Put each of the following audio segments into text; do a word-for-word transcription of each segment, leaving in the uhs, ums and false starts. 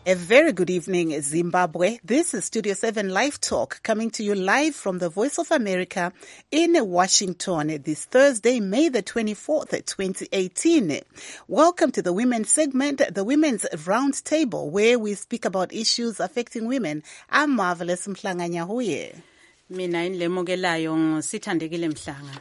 A very good evening, Zimbabwe. This is Studio seven Live Talk, coming to you live from the Voice of America in Washington this Thursday, May the twenty-fourth, twenty eighteen. Welcome to the Women's segment, the Women's Round Table, where we speak about issues affecting women. I'm Marvelous Mhlanga Nyahuye. Mina inlemukelayo ngusithandekile Mhlanga.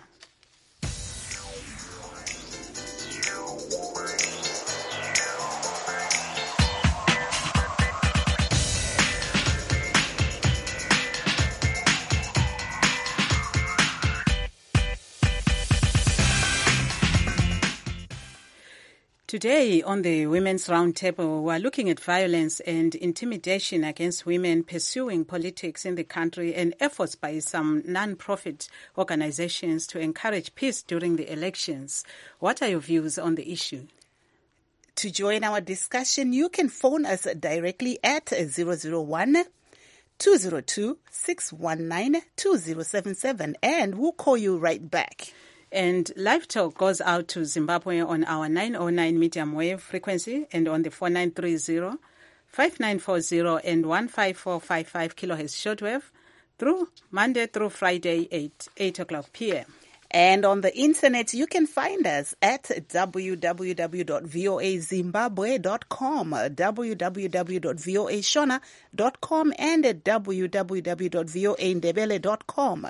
Today on the Women's Roundtable, we are looking at violence and intimidation against women pursuing politics in the country and efforts by some non-profit organizations to encourage peace during the elections. What are your views on the issue? To join our discussion, you can phone us directly at zero zero one, two zero two, six one nine, two zero seven seven, and we'll call you right back. And Live Talk goes out to Zimbabwe on our nine oh nine medium wave frequency and on the four nine three zero, five nine four zero and one five four five five kilohertz shortwave through Monday through Friday at eight o'clock p.m. And on the internet, you can find us at w w w dot voa zimbabwe dot com, w w w dot voa shona dot com, and at w w w dot voa ndebele dot com.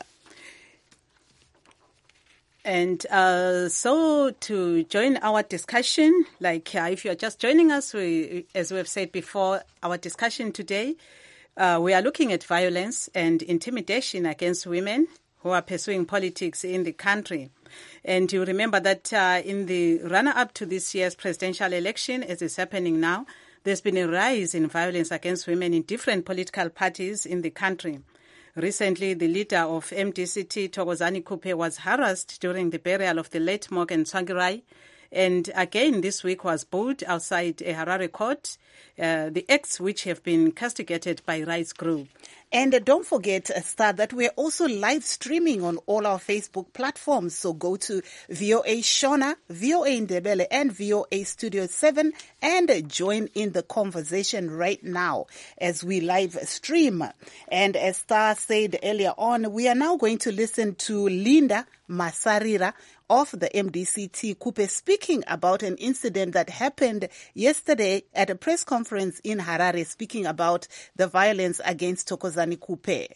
And uh, so to join our discussion, like uh, if you're just joining us, we, as we've said before, our discussion today, uh, we are looking at violence and intimidation against women who are pursuing politics in the country. And you remember that uh, in the run-up to this year's presidential election, as is happening now, there's been a rise in violence against women in different political parties in the country. Recently, the leader of M D C T, Thokozani Kupe, was harassed during the burial of the late Morgan Tsvangirai. And again, this week was booed outside a Harare court, uh, the acts which have been castigated by rights group. And uh, don't forget, uh, Star, that we're also live streaming on all our Facebook platforms. So go to V O A Shona, V O A Ndebele, and V O A Studio seven and uh, join in the conversation right now as we live stream. And as Star said earlier on, we are now going to listen to Linda Masarira of the M D C T Kupe speaking about an incident that happened yesterday at a press conference in Harare, speaking about the violence against Thokozani Kupe.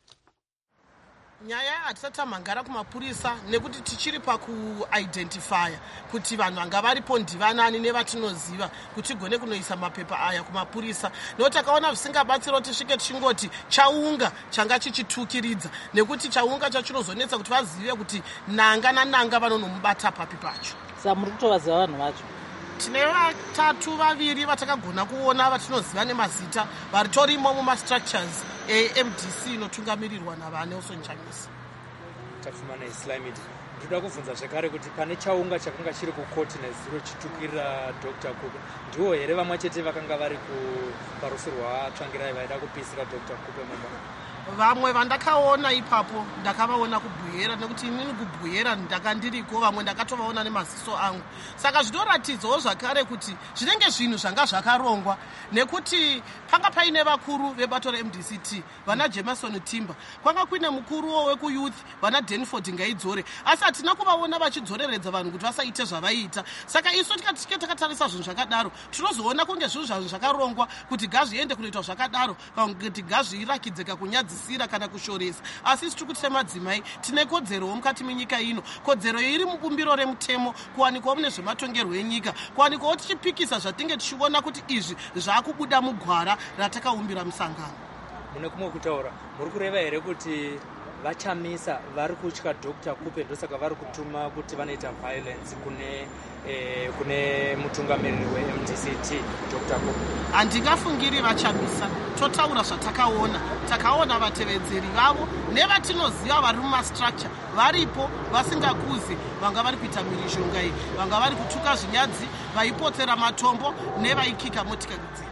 Nyaya hatisatamhangara kumapurisa nekuti tichiri pakuidentifya kuti vanhu vanga varipo ndivanani nevatinoziva kuti tigone kunoisa mapepa aya kumapurisa nekuti takaona zvisingabatsira kuti tisvike tichingoti chaunga changa chichitukiridza nekuti chaunga chachinozonetsa kuti vazive kuti nanga nananga vanonomubata papi pacho. Saka muri kutovaziva vanhu vacho? Tine vatatu vaviri vatakagona kuona vatinoziva nemazita varitorimo mumastructures e-M D C inotungamirirwa navanelson Chamisa. Tafumana Islamid. Ndoda kubvunza zvekare kuti pane chaunga chakanga chiri kukoti nezuro chitukira Doctor Kupe. Ndiwo here vamwe chete vakanga vari parufu rwaTsvangirai vaida kupisira Doctor Kupe mumba? Vamwe vandakaona ipapo ndakavaona kubhuyera nekuti inini kubhuyera ndakandiriko, vamwe ndakatovaona nemaziso angu. Saka zvinoratidzawo zvakare kuti zvinenge zvinhu zvanga zvakarongwa nekuti panga paine vakuru vebato reM D C T vana Jameson Timber, kwanga kuine mukuru wekuyouth vana Denford Ngaidzore, asi hatina kuvaona vachidzoreredza vanhu kuti vasaite zvavaiita. Saka isu tikatike takatarisa zvinhu zvakadaro tinozoona kunge zvinhu zvazvo zvakarongwa kuti gazviende kunoitwa zvakadaro kana kuti gazvirakidzeka kunyadzisa kana kushoresa. Asi isi tiri kuti semadzimai tine kodzerowo mukati menyika ino, kodzero iri mubumbiro remutemo, kuwanikwawo mune zvematongerwo enyika, kuwanikwawo tichipikisa zvatinge tichiona kuti izvi zvaakubuda mugwara ratakaumbira musangano. Mune kumwe kutaura muri kureva here kuti vachamisa vari kutya Doctor Kupe ndosaka vari kutuma kuti vanoita violence kune eh, kune mutungamiriri weM D C T Doctor Kupe? Handingafungiri vachamisa, totaura zvatakaona. Takaona vatevedzeri vavo nevatinoziva vari mumastructure varipo vasingakuzi, vanga vari kuita mhirizhonga iyi, vanga vari kutuka zvinyadzi, vaipotsera matombo nevaikika motikari.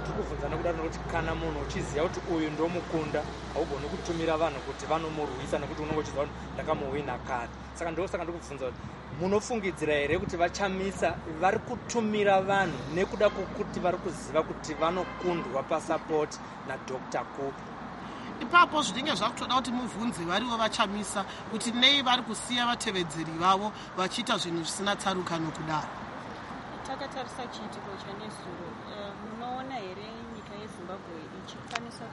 tikubvunzana kudaro nokuti kana munhu uchiziva kuti uyu ndomukunda haugoni kutumira vanhu kuti vanomurwisa nekuti unenge uchiziva kuti ndakamuwina kare. Saka ndosaka ndikubvunza kuti munofungidzira here kuti vachamisa vari kutumira vanhu nekuda kwokuti vari kuziva kuti vanokundwa pasapoti nadr Kupe? Ipapo zvinenge zvakutoda kuti mubvunze variwo vachamisa kuti nei vari kusiya vatevedzeri vavo vachiita zvinhu zvisina tsarukano kudaro. Takatarisa chiitiko chanezuro, munoona here nyika yeZimbabwe ichikwanisa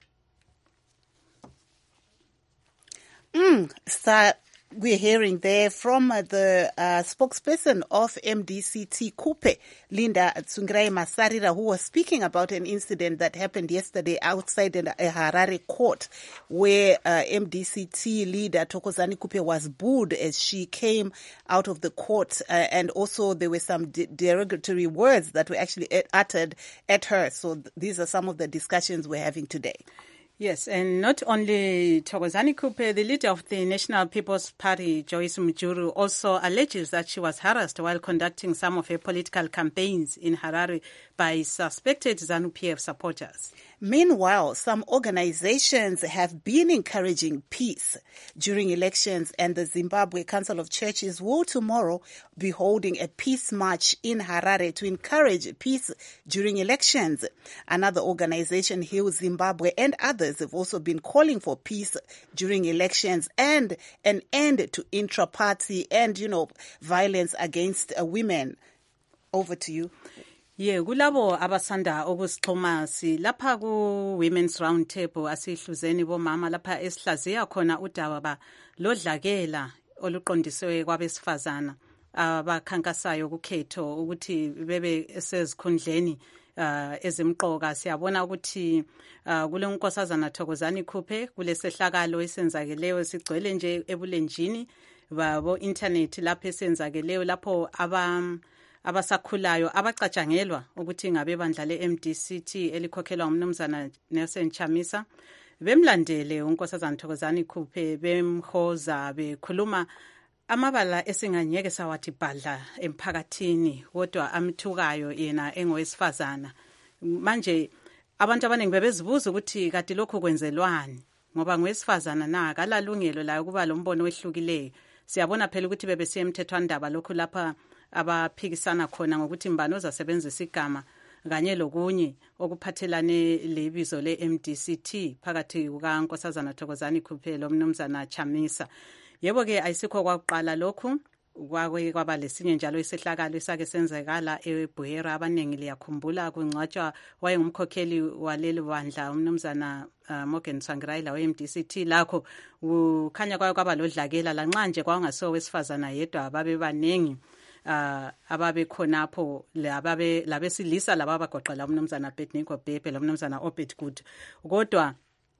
Mm, so we're hearing there from uh, the uh, spokesperson of M D C T, Kupe, Linda Tsvangirai Masarira, who was speaking about an incident that happened yesterday outside a Harare court where uh, M D C T leader Thokozani Kupe was booed as she came out of the court. Uh, and also there were some de- derogatory words that were actually uttered at her. So th- these are some of the discussions we're having today. Yes, and not only Thokozani Kupe, the leader of the National People's Party, Joyce Mujuru, also alleges that she was harassed while conducting some of her political campaigns in Harare by suspected ZANU-P F supporters. Meanwhile, some organizations have been encouraging peace during elections, and the Zimbabwe Council of Churches will tomorrow be holding a peace march in Harare to encourage peace during elections. Another organization, Heal Zimbabwe, and others have also been calling for peace during elections and an end to intra-party and, you know, violence against uh, women. Over to you. Yeah, kulabo abasanda ukusixhuma si lapha ku Women's Round Table asihluzeni bomama lapha esihlaziya khona udaba lodlakela oluqondiswe kwabesifazana abakhankasayo kukhetho ukuthi bebe sezikhundleni uh, ezimqoka. Siyabona ukuthi uh, kule nkosazana Thokozani Kupe kulesehlakalo esenzakeleyo sigcwele nje ebulenjini babo internet lapha esenzakeleyo lapho aba abasakhulayo abacatshangelwa ukuthi ngabe bandla le-M D C T elikhokhelwa umnumzana Nelson Chamisa bemlandele unkosazana Thokozani Kupe bemhoza bekhuluma amabala esinganyeke sawathi badla emphakathini kodwa amthukayo yena engowesifazana. Manje abantu abaningi bebezibuza ukuthi kati lokho kwenzelwani ngoba ngowesifazana na akalalungelo la kuba lombono wehlukileyo. Siyabona phela ukuthi bebesiye emthethwandaba lokho lapha abaphikisana khona ngokuthi mbani ozasebenzisa igama kanye lokunye okuphathelane lebizo le-M D C T phakathi kukankosazana Thokozani Kupe lomnumzana Chamisa. Yebo ke ayisikho kwakuqala lokhu kwake kwaba lesinye njalo isehlakalo esake senzekala eBuhera. Abaningi liyakhumbula kungcwatshwa wayengumkhokheli waleli bandla umnumzana uh, Morgan Tsvangirai la we-M D C T lakho ukhanya kwayo kwaba lodlakela lanxa nje kwangasiwo wesifazana yedwa babe baningi uh, ababe khonapho lababe labesilisa laba bagoqela umnumzana Betniko Bebe lomnumzana Obed Good kodwa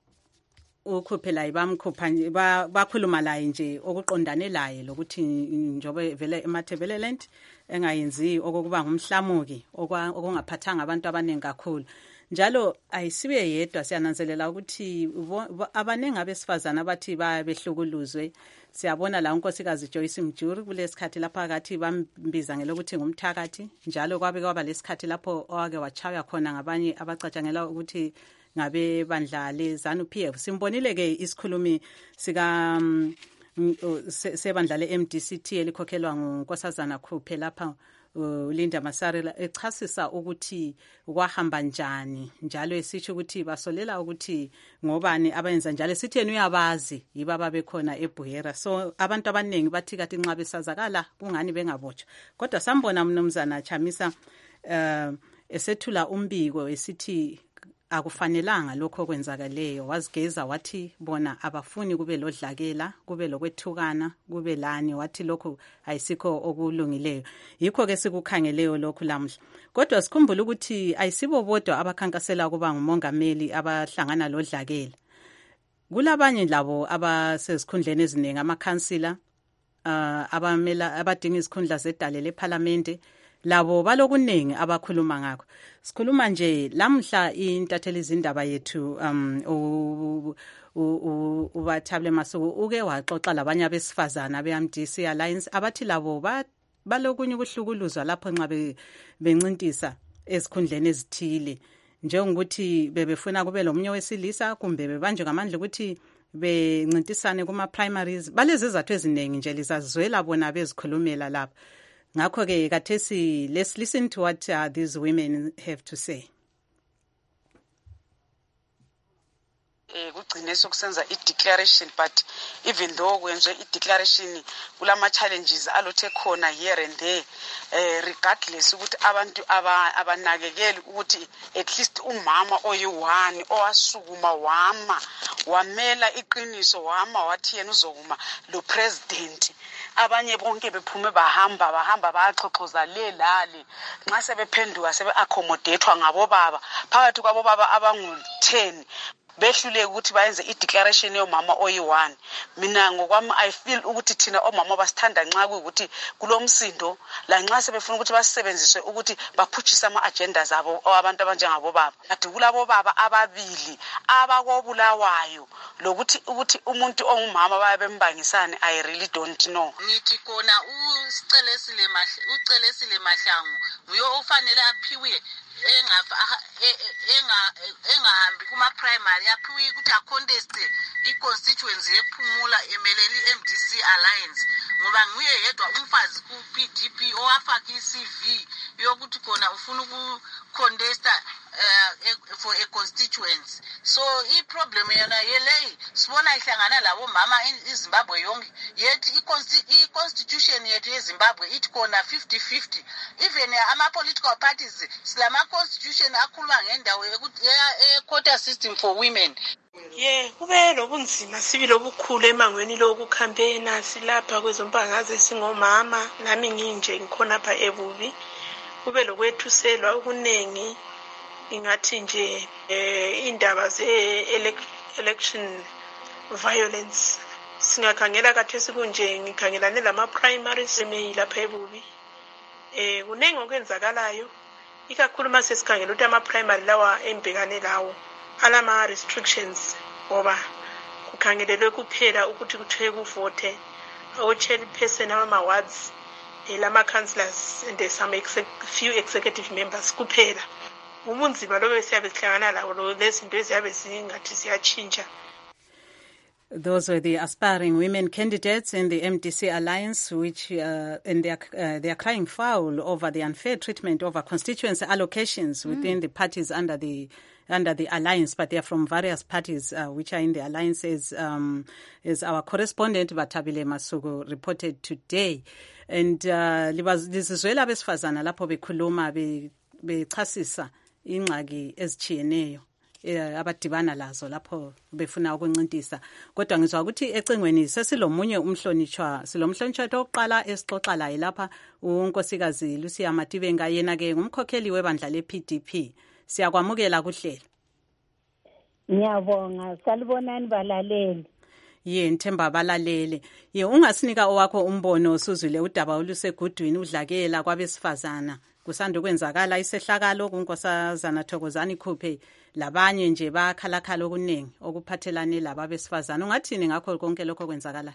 ukhuphela ibamkhupha bakhuluma laye nje okuqondane laye lokuthi njobe vele eMathebeleland engayenzi okokuba ngumhlamuki okungaphathanga abantu abaningi kakhulu. Njalo ayisibe yedwa siyananzelela ukuthi abaningi abesifazana abathi bayabehlukuluzwe. Siyabona la unkosikazi Joyce Mujuru kulesikhathi lapha akathi bambiza ngelokuthi ngumthakathi. Njalo kwabe kwaba lesikhathi lapho owake wachaya khona ngabanye abacatshangela ukuthi ngabe bandla le ZANU-P F. Simbonile ke isikhulumi sika um, sebandla le M D C T elikhokhelwa ngunkosazana Kupe lapha uh, Linda Masarira echasisa ukuthi kwahamba njani njalo esitsho ukuthi basolela ukuthi ngobani abayenza njalo sithi yena uyabazi yibaba bekhona eBuhera. So abantu abaningi bathi kathi nxa besazakala kungani bengabotshwa kodwa sambona umnumzana Chamisa uh, esethula umbiko esithi akufanelanga lokho kwenzakaleyo. Wazigeza wathi bona abafuni kube lodlakela kube lokwethukana kube lani wathi lokho ayisikho okulungileyo. Yikho ke sikukhangeleyo lokho lamhla kodwa sikhumbula ukuthi ayisibo bodwa abakhankasela kuba ngumongameli abahlangana lodlakela. Kulabanye labo abasesikhundleni eziningi amakhansila uh, abamela abadinga izikhundla zedale leParliament labo balokuningi abakhuluma ngakho. Sikhuluma nje lamhla intatheli izindaba yethu um uBathable Masuku uke waxoxa labanye abesifazana be-M D C Alliance abathi labo balokunye ukuhlukuluzwa lapho nxa bencintisa ezikhundleni ezithile njengokuthi bebefuna kube lo munye wesilisa kumbe bebanjwe ngamandla ukuthi bencintisane kuma primaries. Balezi izathu eziningi nje lizazwela bona bezikhulumela lapha. Ngakho ke kathesi, let's listen to what uh, these women have to say. Kugcine sokusenza i-declaration, but even though kwenziwe i-declaration kulama challenges alothe khona here and there, eh, regardless ukuthi abantu abanakekeli ukuthi at least umama oyi-one owasukuma wama wamela iqiniso wama wathi yena uzokuma lo president. Abanye bonke bephume bahamba bahamba baxoxoza le lale nxa sebephenduka sebe accommodatewa ngabo baba phakathi kwabo baba abangu ten behlule ukuthi bayenze i-declaration yomama oyi-one. Mina ngokwami I feel ukuthi thina omama basithanda nxa kuyukuthi kulomsindo la nxa sebefuna ukuthi basebenziswe ukuthi baphutshise ama-agenda zabo abantu abanjengabo baba. Ati kulabo baba ababili abakobulawayo lokuthi ukuthi umuntu ongumama bayabembangisane, I really don't know. Ngithi kona uCelesile Mahlangu uCelesile Mahlangu nguyo ofanele aphiwe engahambi kuma-primary aphiwe ukuthi aconteste i-constituency yephumula emeleli i-M D C Alliance ngoba nguye yedwa umfazi ku-P D P owafaka i-C V yokuthi khona ufuna ukucontesta uh, for a constituency. So i-problem yona yeleyi sibona ihlangana labo mama iZimbabwe yonke yethi i-constitution yethu yeZimbabwe ithi khona fifty fifty. Even ama-political parties silama constitution akhuluma ngendawo ye-quota system for women. Yeah, kube lobunzima sibili obukhulu emangweni lokucampaigna silapha kwezombangazwe singomama nami nginje ngikhona apha ebubi. Kube lokwethuselwa okunengi ingathi nje eh indaba ze election violence singakhangela kathesi kunje ngikhangelane lama primaries emeyilapha ebubi. Eh kunengi okwenzakalayo ikakhulu mase sikhangela ukuthi ama primary lawa embhekane lawo alama restrictions ngoba kukhangelelwe kuphela ukuthi kuthiwe kuvote o chairperson ama wards elama councillors and some exec few executive members kuphela. Umunzima lo besiyabe sihlangana lawo lo lezinto eziyabe zingathi siyatshintsha. Those were the aspiring women candidates in the M D C Alliance, which uh, and they are uh, they are crying foul over the unfair treatment over constituency allocations within mm. the parties under the under the alliance. But they are from various parties uh, which are in the alliance, as um, as our correspondent Batabile Masuku reported today. And lizizwela besifazana lapho bekhuluma bechasisa ingxaki ezitshiyeneyo abadibana lazo lapho befuna ukuncintisa. Kodwa ngizwa ukuthi ecengweni sesilomunye umhlonitshwa silomhlonitshwa oqala esixoxa laye lapha unkosikazi Lucia Matibenga, yena ke ngumkhokheli webandla le-P D P. Siyakwamukela kuhlelo. Ngiyabonga, salibonani balaleli. Ye Nthemba balalele. Ye ungasinika owakho umbono usuzwile udaba olusegudwini udlakela kwabesifazana. Kusanda kwenzakala isehlakalo kunkosazana Thokozani Khuphe labanye nje bakhalakhala okuningi okuphathelane laba besifazana. Ungathini ngakho konke lokho kwenzakala?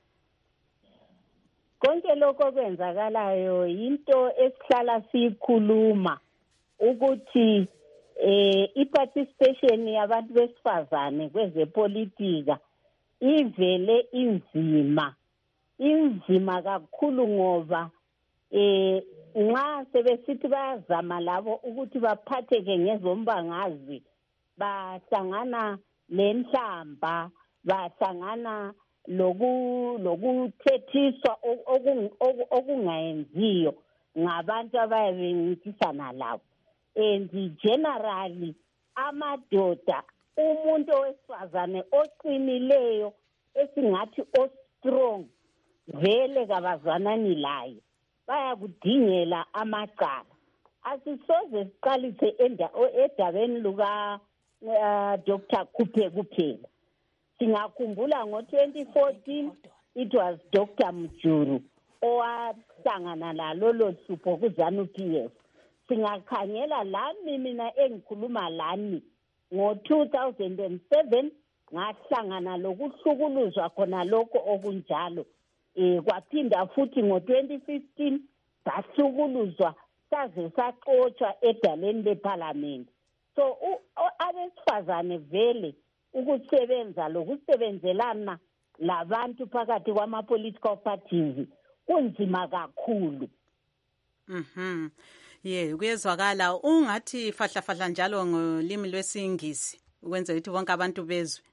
Konke lokho kwenzakalayo into esihlala sikhuluma ukuthi eh i-participation yabantu besifazane kwezepolitika ivele inzima inzima kakhulu ngoba eh nxa sebesithi bayazama labo ukuthi baphatheke ngezombangazwe bahlangana lenhlamba bahlangana loku lokuthethiswa okungayenziyo ngabantu abayabencintisana labo. And generally amadoda umuntu owesifazane oqinileyo esingathi o strong vele kabazwanani laye bayakudingela amacala. Asisoze siqalise edabeni luka Doctor Khuphe kuphela. Singakhumbula ngo twenty fourteen it was Doctor Mjuru owahlangana lalo lo hlupho kuZANU P F. Singakhangela lami mina engikhuluma lani ngo two thousand seven ngahlangana lokuhlukuluzwa khona lokho okunjalo. Eh kwaphinda futhi ngo twenty fifteen sahlukuluzwa saze saxotsha edaleni leParliament. So so abesifazane vele ukusebenza lokusebenzelana labantu phakathi kwama-political parties kunzima kakhulu. Mhm. Yeah, kuyezwakala ungathi fahla fahla njalo ngolimi lwesingisi ukwenza ukuthi bonke abantu bezwe.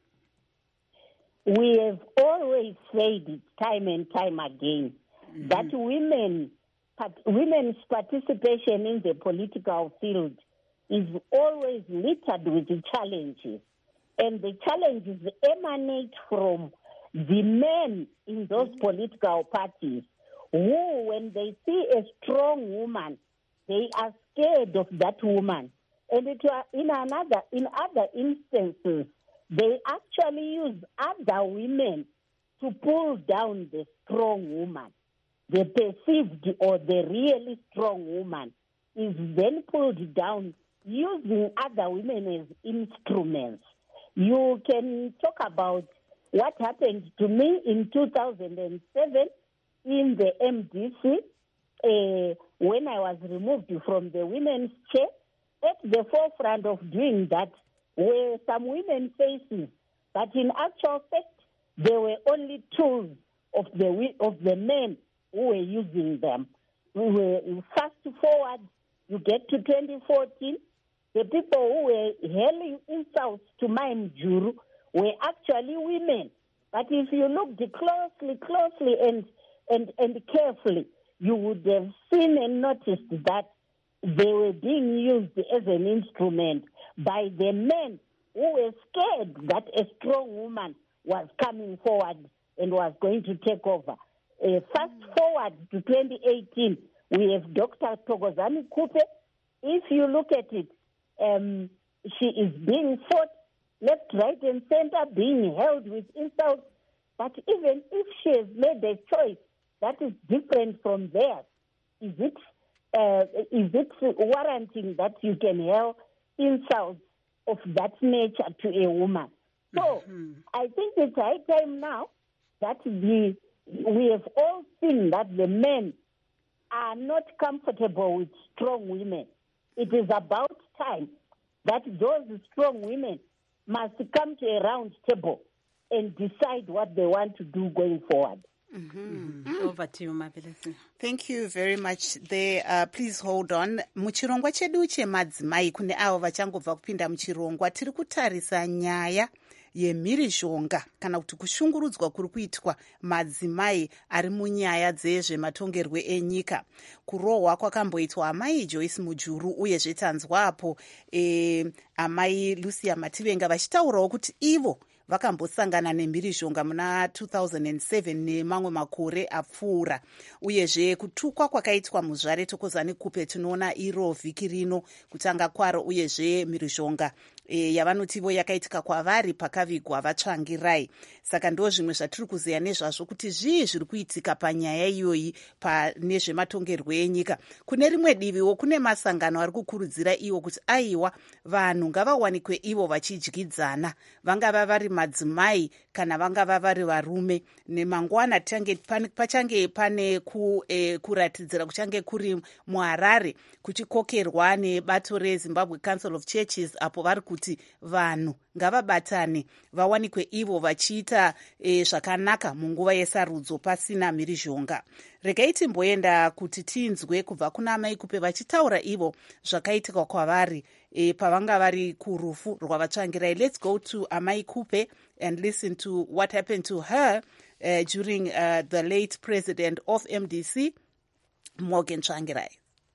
We have always said it time and time again mm-hmm. that women women's participation in the political field is always littered with challenges, and the challenges emanate from the men in those political parties who, when they see a strong woman, they are scared of that woman. And it, in another, in other instances, they actually use other women to pull down the strong woman. The perceived or the really strong woman is then pulled down using other women as instruments. You can talk about what happened to me in two thousand seven in the M D C uh, when I was removed from the women's chair. At the forefront of doing that were some women faces, but in actual fact, they were only tools of the of the men who were using them. We were fast forward, you get to twenty fourteen, the people who were hurling insults to my Mjuru were actually women. But if you looked closely, closely and, and, and carefully, you would have seen and noticed that they were being used as an instrument by the men who were scared that a strong woman was coming forward and was going to take over. Uh, fast forward to twenty eighteen, we have Doctor Thokozani Kupe. If you look at it, um, she is being fought left, right, and center, being held with insults. But even if she has made a choice that is different from theirs, is it uh, is it warranting that you can hurl insults of that nature to a woman? So mm-hmm. I think it's high time now that the we have all seen that the men are not comfortable with strong women. It is about time that those strong women must come to a round table and decide what they want to do going forward. Mm-hmm. Mm-hmm. Over to you, Mabelesi. Thank you very much there. Uh, please hold on. Muchirongwa chedu chemadzimai kune avo vachangobva kupinda muchirongwa tiri kutarisa nyaya yemhirizhonga kana kuti kushungurudzwa kuri kuitwa madzimai ari munyaya dzezvematongerwo enyika. Kurohwa kwakamboitwa amai Joyce Mujuru uyezve tanzwapo e, amai Lucia Mativenga vachitaurawo kuti ivo vakambosangana nemhirizhonga muna two thousand seven nemamwe makore apfuura, uyezve kutukwa kwakaitwa muzvare Thokozani Kupe tinoona iro vhiki rino kutanga kwaro, uyezve mhirizhonga e, yavanotivo yakaitika kwavari pakavigwa vatsvangirai. Saka ndo zvimwe zvatiri kuziva nezvazvo kuti zvii zviri kuitika panyaya iyoyi nezvematongerwo enyika. Kune rimwe diviwo kune masangano ari kukurudzira iwo kuti aiwa vanhu ngavawanikwe ivo vachidyidzana, vangava vari madzimai kana vangava vari varume. Nemangwana pachange pane ku, eh, kuratidzira kuchange kuri muHarare kuchikokerwa nebato reZimbabwe Council of Churches, apo vari kuti vanhu ngavabatane vawanikwe ivo vachiita e, zvakanaka munguva yesarudzo pasina mhirizhonga. Regai timboenda kuti tinzwe kubva kuna amai Kupe vachitaura ivo zvakaitika kwavari e, pavanga vari kurufu rwavatsvangirai. Let's go to amai Kupe and listen to what happened to her uh, during uh, the late president of M D C, Morgan Tsvangirai.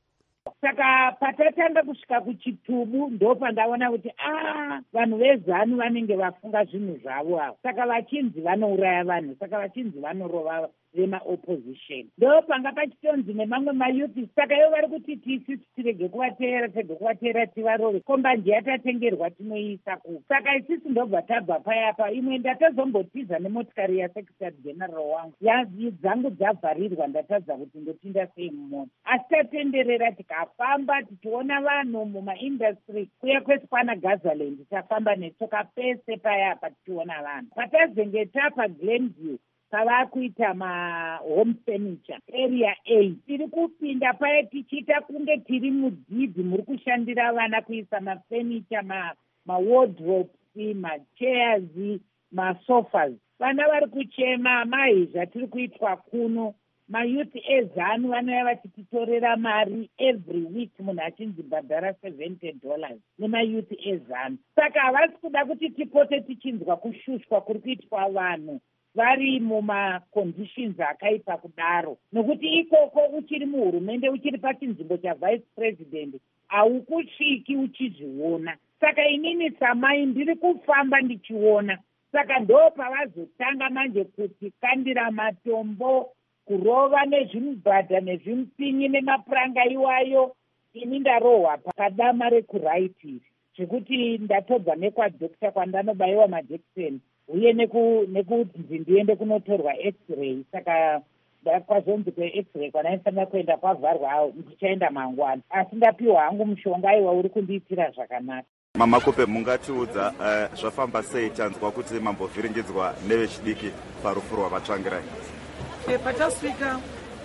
Saka patatanga kusvika kuchitubu ndo pandaona kuti ah vanhu vezanu vanenge vafunga zvinhu zvavo avo, saka vachinzi vanouraya vanhu, saka vachinzi vanorova vemaopposition. Ndo panga pachitonzi nemamwe mayuthi, saka ivo vari kuti tisisi tirege kuvateera, tege kuvateera tivarove, kombanje yatatengerwa tinoiisa ku. Saka isisi ndobva tabva payapa. Imwe ndatazombotiza nemotikari yasekretary general wangu dzangu dzavharirwa, ndatadza kuti ndotinda sei mumota, asi tatenderera tikafamba tichiona vanhu mumaindustry kuya kwese kwana Gazaland, tafamba netsoka pese payapa tichiona vanhu. Patazenge tapa Glenview pava kuita mahome furniture area A. Tiri kupinda paya tichiita kunge tiri mudzidzi muri kushandira vana kuisa mafurniture, mawardrobes, machairs, masofas. Vana vari kuchema mai zvatiri kuitwa kuno. Mayouth ezanu vanouya vachititorera mari every week, munhu achinzi bhadhara seventy dollars nemayouth ezanu. Saka havasi kuda kuti tipote tichinzwa kushushwa kuri kuitwa vanhu vari mumaconditions akaipa kudaro, nokuti ikoko uchiri muhurumende, uchiri pachinzvimbo chavice president, haukusviki uchizviona. Saka inini samai ndiri kufamba ndichiona. Saka ndo pavazotanga manje kuti kandira matombo, kurova nezvimubhadha nezvimupinyi nemapuranga iwayo. Ini ndarohwa pakadama rekuraitiri zvekuti ndatobva nekwadhokita kwandanobayiwa majekiseni uye nekunzi ndiende kunotorwa x-ray. Saka kwazonzi kwe-x-ray kwanaifanira kuenda kwavharwa, ndichaenda mangwana, asi ndapiwa hangu mushonga iwa uri kundiitira zvakanaka. Mama Kupe, mungatiudza uh, zvafamba sei tanzwa kuti mambovhiringidzwa nevechidiki parufu rwavatsvangirai? E, patasvika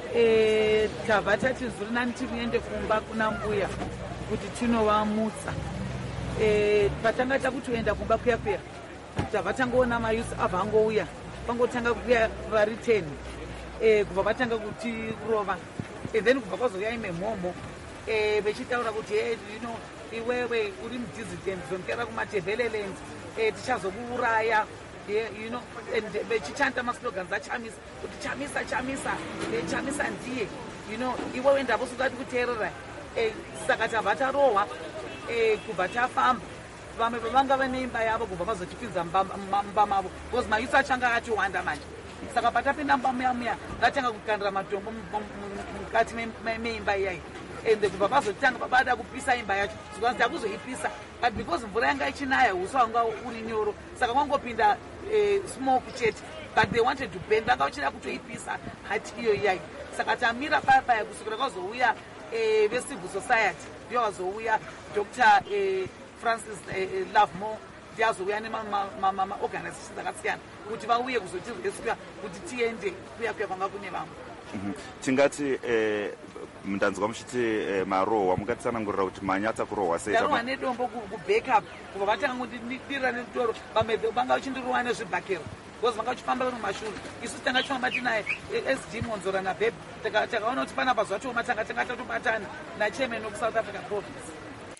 e, tabva tati zuri nani tiende kumba kuna mbuya kuti tinovamutsa. E, patanga takutoenda kumba kuya kuya tabva tangoona mayusi abva angouya, pangotanga kuya vari ten e, kubva vatanga kutirova, and then kubva kwazouya imwe mhomho e, vechitaura kuti hey, you know, iwewe uri mudizident zomkera kumatebhelelenzi e, tichazokuuraya. Yeah, you know, and vechichanta maslogans achamisa kuti chamisa chamisa e, chamisa ndiye, you know, iwewe ndavosungati kuteerera e, saka tabva tarohwa e, kubva tafamba. Vamwe vavanga vane imba yavo kubva vazotipinza mumba mavo because mayusi achanga atiwanda manje. Saka patapinda mumba muya muya ngatanga kukandira matombo mukati meimba iyayi, ende kubva vazotanga babada kupisa imba yacho zvikanzi takuzoipisa, but because mvura yanga ichinaya uso wanga uri nyoro, saka kwangopinda eh, smoke chete, but they wanted to burn, vanga uchida kutoipisa hati iyo iyayi. Saka tamira paya kusukira kwazouya eh, vecivil society, ndiyo wazouya Doctor eh, Francis eh, Lovemore, ndiye azouya nemaorganizations akasiyana kuti vauye kuzotirescue kuti tiende kuya kuya kwanga kune vamwe. Tingati eh, mundanzwa muchiti eh, marohwa, mukatsanangurira kuti manyatsa kurohwa sei? Ndarohwa nedombo kubackup kubva vatanga kundidirira nedoro, vamwe vanga vachindirohwa nezvibhakero because vanga vachifamba vari mumashure. Isu tanga tichifamba tinaye S D Monzora naBhebhe, takaona kuti pana pazuva choma tanga tanga tatobatana nachairman weSouth Africa Province.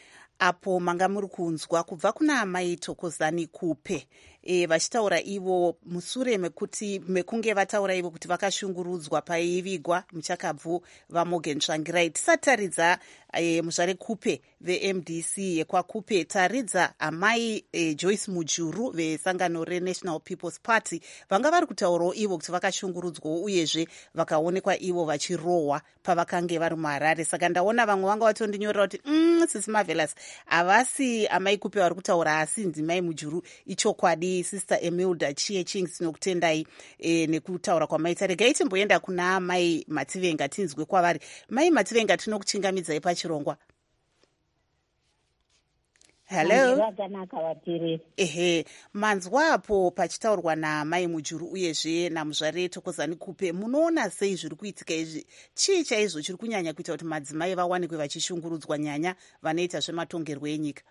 Apo manga muri kunzwa kubva kuna amai Thokozani Kupe e, vachitaura ivo musure mekuti mekunge vataura ivo kuti vakashungurudzwa paivigwa muchakabvu vaMorgan Tsvangirai. Tisataridza e, muzvare Kupe veM D C yekwaKupe, taridza amai e, Joyce Mujuru vesangano reNational People's Party vanga vari kutaurawo ivo kuti vakashungurudzwawo uyezve vakaonekwa ivo vachirohwa pavakange vari muHarare. Saka ndaona vamwe vanga vatondinyorera kuti mm, sisi Marvelous havasi amai Kupe vari kutaura, asi nzimai Mujuru ichokwadi. Sister Emilda Chie Chings tinokutendai e, nekutaura kwamaita. Regai timboenda kuna mai Mativenga tinzwe kwavari. Mai Mativenga tinokuchingamidzai pachirongwa. Hello. Ehe, manzwapo pachitaurwa namai Mujuru uyezve namuzvare Thokozani Kupe, munoona sei zviri kuitika izvi? Chii chaizvo chiri kunyanya kuita kuti madzimai vawanikwe vachishungurudzwa, nyanya vanoita zvematongerwo enyika?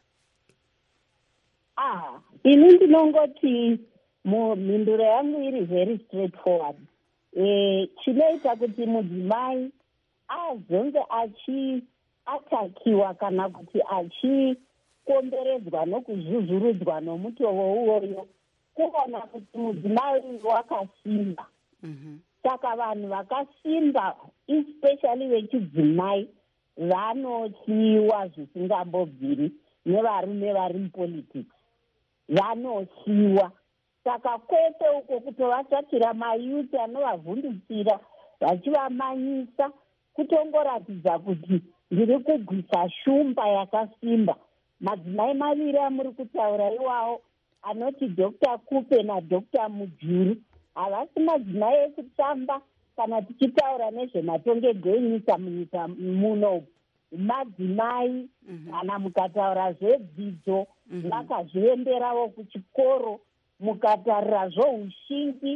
Ah, ini ndinongoti mhinduro yangu iri very straightforward. E, chinoita kuti mudzimai azonge achiatakiwa kana kuti achikomberedzwa nokuzvuzvurudzwa nomutovo uwoyo, kuona kuti mudzimai wakasimba. Mm-hmm. Saka vanhu vakasimba especially vechidzimai vanosiyiwa zvisingambobviri nevarume vari mupolitics, vanosiyiwa. Saka kwete uko kutovatsvakira mayuti anovavhundutsira vachivamanyisa, kutongoratidza kuti ndiri kugwisa shumba yakasimba. Madzimai maviri amuri kutaura iwawo, anoti Doctor Kupe naDoctor Mujuru, havasi madzimai ekutamba kana tichitaura nezvematongerwo enyika munyika muno. Madzimai kana mukataura zvedzidzo vakazvienderawo kuchikoro, mukatarira zvoushingi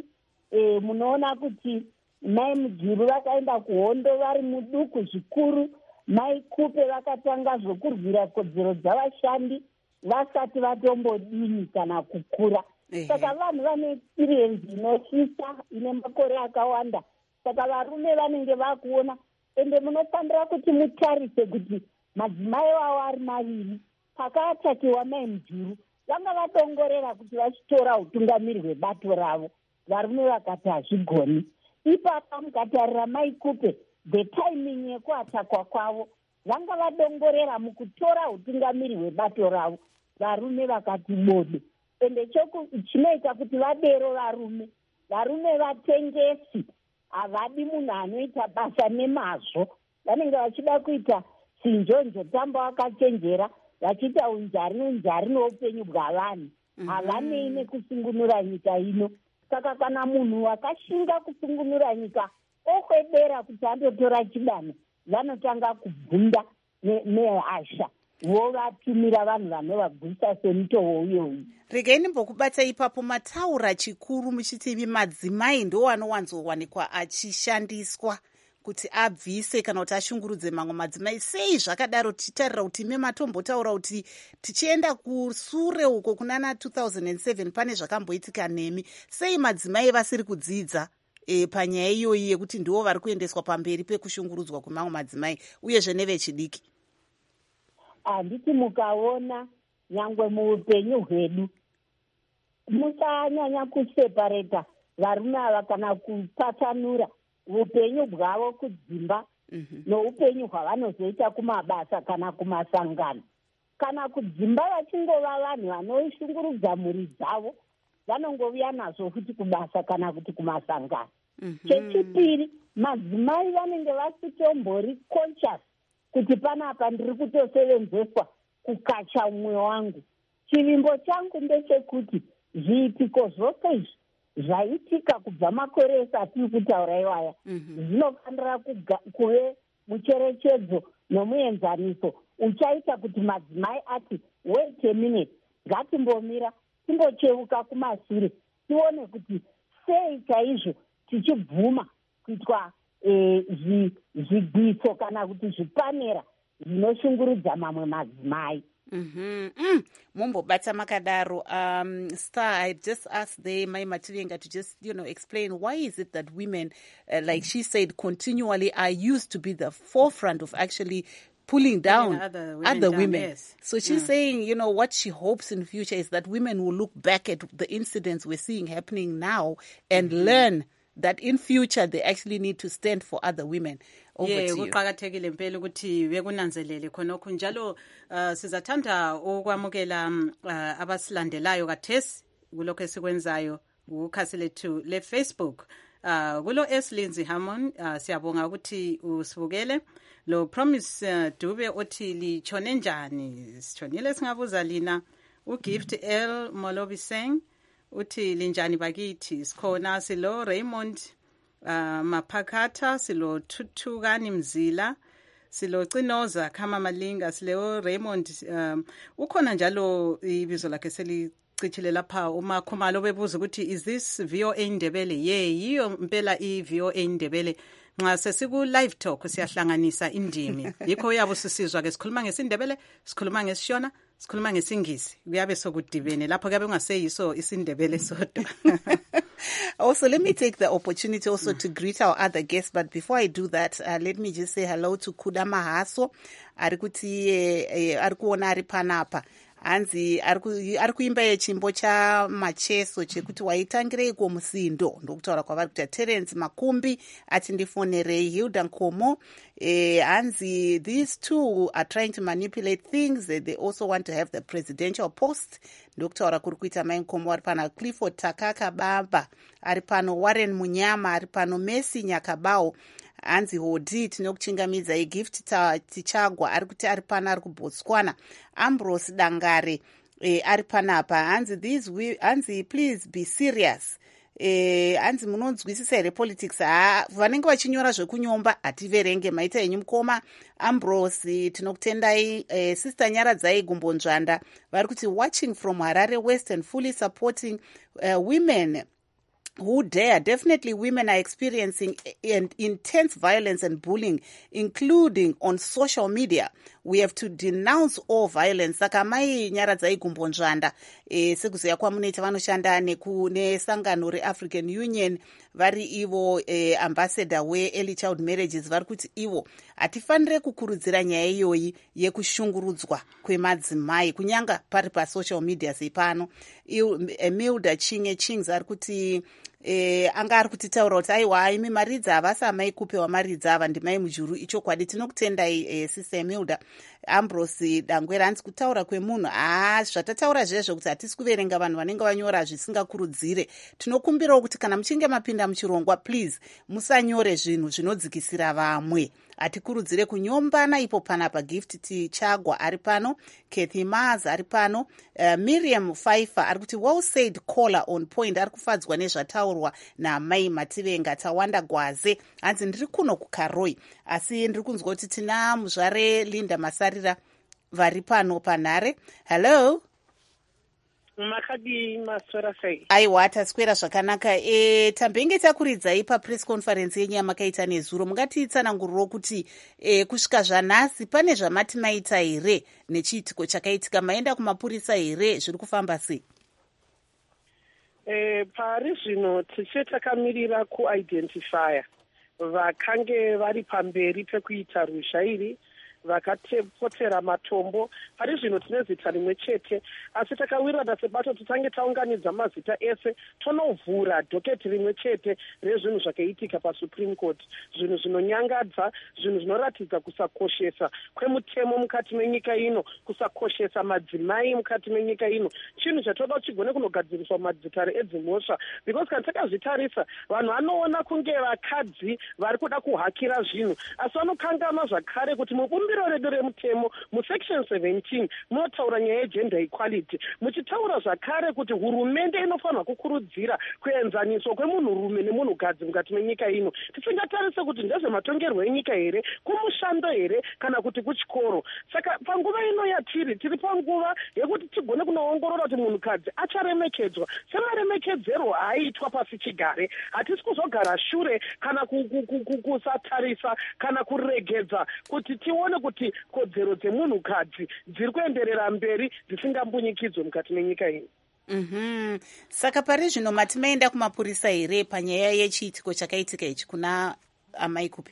e, munoona kuti mai Mujuru vakaenda kuhondo vari muduku zvikuru, mai Kupe vakatanga zvokurwira kodzero dzavashandi vasati vatombodini kana kukura. Saka vanhu vane experience inosvisa ine makore akawanda. Saka varume vanenge vakuona, ende munofanira kuti mutarise kuti madzimai wavo ari maviri pakaatakiwa mai Mujuru vanga vatongorera kuti vachitora utungamiri hwebato ravo, varume vakati hazvigoni. Ipapa mukatarira mai Kupe, the timing yekuatakwa kwavo vanga vadongorera mukutora utungamiri hwebato ravo, varume vakati bodo. Ende chinoita kuti vadero varume, varume vatengesi, havadi munhu anoita basa nemazvo, vanenge vachida kuita sinjonjo tamba wakachenjera, vachiita unjari unjari noupenyu bwavanhu, havanei nekusungunura nyika ino. Saka kana munhu wakashinga kusungunura nyika okwedera kuti andotora chidanho, vanotanga kubvunda nehasha vovatumira vanhu vanovagwisa semutoo uyoyu. Regai ndimbokubata ipapo, mataura chikuru muchiti madzimai ndo wanowanzowanikwa achishandiswa kuti abvise kana kuti ashungurudze mamwe madzimai. Sei zvakadaro? Tichitarira kuti ime matombotaura kuti tichienda kusure uko kunana two thousand seven pane zvakamboitika nemi. Sei madzimai vasiri kudzidza e, panyaya iyoyi yekuti ndivo vari kuendeswa pamberi pekushungurudzwa kwemamwe madzimai uyezve nevechidiki? Handiti mukaona nyangwe muupenyu hwedu musanyanya kusepareta varume ava kana kupatanura upenyu bwavo kudzimba mm-hmm. noupenyu hwavanozoita kumabasa kana kumasangano. Kana kudzimba vachingova vanhu vanoshungurudza mhuri dzavo, vanongovia nazvo kuti kubasa kana kuti kumasangano. Mm-hmm. Chechipiri, madzimai vanenge vasitombori conscious kuti panapa ndiri kutosevenzeswa kukacha mumwe wangu. Chivimbo changu ndechekuti zviitiko zvose izvi zvaitika kubva makore esatiri kutaura iwaya zvinofanira mm-hmm. kuve mucherechedzo nomuenzaniso uchaita kuti madzimai ati wait a minute, ngatimbomira timbocheuka kumashure tione kuti sei chaizvo tichibvuma kuitwa zvigwiso eh, kana kuti zvipanera zvinoshungurudza mamwe madzimai. Mm-hmm. Mm. Mumbobata makadaro. Um, Star, I just asked the Mai Mativenga to just, you know, explain why is it that women, uh, like she said, continually are used to be the forefront of actually pulling down yeah, other women. Other down, women. Yes. So she's mm. saying, you know, what she hopes in the future is that women will look back at the incidents we're seeing happening now and mm-hmm. learn that in future they actually need to stand for other women. Yeah, kuqakathekile impela ukuthi bekunanzelele khonokho njalo uh, sizathanda ukwamukela uh, abasilandelayo kathesi kulokho esikwenzayo ukhasi lethu le Facebook. Uh, kulo S Lindsay Hammond uh, siyabonga ukuthi usivukele. Lo Promise uh, Dube othi lichone njani? Sichonile singabuza lina. uGift L Molobi Seng uthi linjani bakithi? Sikhona silo Raymond uh, Maphakatha, silo Thuthukani Mzila, silo Cinoza Khama Malinga, silo Raymond um, ukhona njalo ibizo lakhe seli cichile lapha uma Khumalo bebuza ukuthi is this V O A Ndebele? Ye yiyo mpela i V O A Ndebele. Nxa sesiku live talk siyahlanganisa indimi. Yikho uyabo sisizwa ke sikhuluma ngesindebele, sikhuluma ngesishona, sikhuluma ngesingisi. Kuyabe sokudibene lapho kuyabe ungaseyiso isindebele sodwa. Also, let me take the opportunity also to greet our other guests. But before I do that, uh, let me just say hello to Kudama Haso. Arikuti eh, arikuona ari panapa. Anzi ari kuimba yechimbo cha macheso chekuti waitangirei kumusindo ndokutaura kwavari kuti Terence Makumbi ati ndifonerei. Hilda Nkomo eh, anzi these two are trying to manipulate things. They also want to have the presidential post ndokutaura kuri kuita Mai Nkomo ari pano. Clifford Takaka Baba ari pano. Warren Munyama ari pano. Messi Nyakabao anzi hodi tinokuchingamidza iGift Tichagwa ari kuti ari pana ari kuBotswana. Ambrose Dangare eh, ari panapa anzi these we, anzi please be serious eh, anzi munonzwisisa here politics ha vanenge vachinyora zvekunyomba hativerenge maita enyu mukoma. Ambrose tinokutendai. eh, sister Nyaradzai Gumbonzvanda vari kuti watching from Harare West and fully supporting uh, women who dare. Definitely women are experiencing in, intense violence and bullying, including on social media. We have to denounce all violence. Saka mai nyaradzai kumbonzvanda e, sekuziya kwamunoita vanoshanda nesangano reAfrican Union vari ivo e, ambassador we-early child marriages vari kuti ivo hatifanire kukurudzira nyaya iyoyi yekushungurudzwa kwemadzimai kunyanga pari pasocial media sepano. Milda Chinge Chings ari kuti Eh, anga ari kutitaura kuti aiwa imi maridzi havasi amai kupewa maridzi ava ndimai mujuru ichokwadi tinokutendai eh, sister Milda. Ambrose Dangwera hanzi kutaura kwemunhu haa zvatataura zvezvo kuti hatisi kuverenga vanhu vanenge vanyora zvisingakurudzire. Tinokumbirawo kuti kana muchinge mapinda muchirongwa please musanyore zvinhu zvinodzikisira vamwe. Atikurudzire kunyombana ipo panapa. Gift Tichagwa ari pano, Kathy Mars ari pano, uh, Miriam Pfeiffer ari kuti well said, caller on point. Ari kufadzwa nezvataurwa naMai Mativenga. Tawanda Gwaze hanzi ndiri kuno kuKaroi asi ndiri kunzwa kuti tina muzvare Linda Masarira vari pano panhare. Hello. Makadi maswera sei. Aiwa taswera zvakanaka. E, tambenge takuridzai papress conference yenyu yamakaita nezuro. Mungatiitsananguriro kuti e, kusvika zvanhasi pane zvamati maita here nechiitiko chakaitika, maenda kumapurisa here, zviri kufamba sei? E, pari zvino tiche takamirira kuidentifya vakange vari pamberi pekuita ruzhairi vakatepotera matombo. Pari zvino tine zita rimwe chete asi takawirirana sebato titange taunganidza mazita ese tonovhura dhoketi rimwe chete rezvinhu zvakaitika paSupreme Court, zvinhu zvinonyangadza, zvinhu zvinoratidza kusakoshesa kwemutemo mukati menyika ino, kusakoshesa madzimai mukati menyika ino, chinhu chatoda chigone kunogadziriswa madzitare edzimhosva, because kana takazvitarisa vanhu vanoona kunge vakadzi vari kuda kuhakira zvinhu asi vanokangama zvakare kuti mubumbiro redu remutemo musection seventeen munotaura nyaya yegender equality, muchitaura zvakare kuti hurumende inofanirwa kukurudzira kuenzaniswa kwemunhurume nemunhukadzi mukati menyika ino. Tisingatarise kuti ndezvematongerwo enyika here, kumushando here kana kuti kuchikoro. Saka panguva ino yatiri tiri panguva yekuti tigone kunoongorora kuti munhukadzi acharemekedzwa semaremekedzero aiitwa pasi chigare. Hatisi kuzogara shure kana kusatarisa kana kuregedza kuti tione kuti kodzero dzemunhukadzi dziri kuenderera mberi dzisingambunyikidzwe mukati menyika ino. Mhm. Saka pari zvino mati maenda kumapurisa here panyaya yechiitiko chakaitika ichi kuna amai kupi?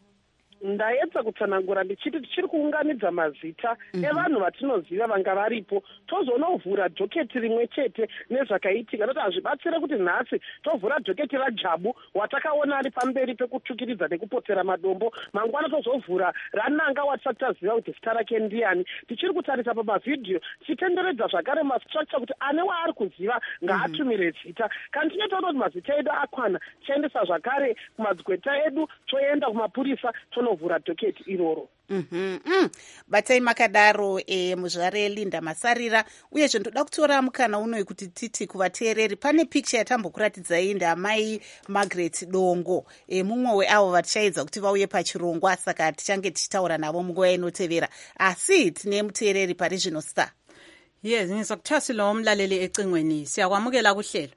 Ndaedza kutsanangura ndichiti tichiri kuunganidza mazita mm -hmm. evanhu vatinoziva vanga varipo tozonovhura dhoketi rimwe chete nezvakaitika, noti hazvibatsire kuti nhasi tovhura dhoketi raJabu watakaona ari pamberi pekutsvukiridza nekupotera madombo, mangwana tozovhura rananga watisati taziva kuti zita rake ndiani. Tichiri kutarisa pamavhidhiyo tichitenderedza zvakare mastructure kuti ane waari kuziva ngaatumire zita. Kana tinetaura kuti mazita edu akwana tichaendesa zvakare kumadzigweta edu, toenda kumapurisa tono vhura dhoketi iroro. Mm-hmm. Mm. Batai makadaro e, muzvare Linda Masarira. Uyezve ndoda kutora mukana unoyi kuti titi kuvateereri pane picture yatambokuratidzai ndamai Margaret Dongo, e, mumwe weavo vatichaedza kuti vauye pachirongwa, saka tichange tichitaura navo munguva inotevera. Asi tine muteereri pari zvino Star. Yes, ngizokuthiwa silo umlaleli ecingweni. Siyakwamukela kuhlelo.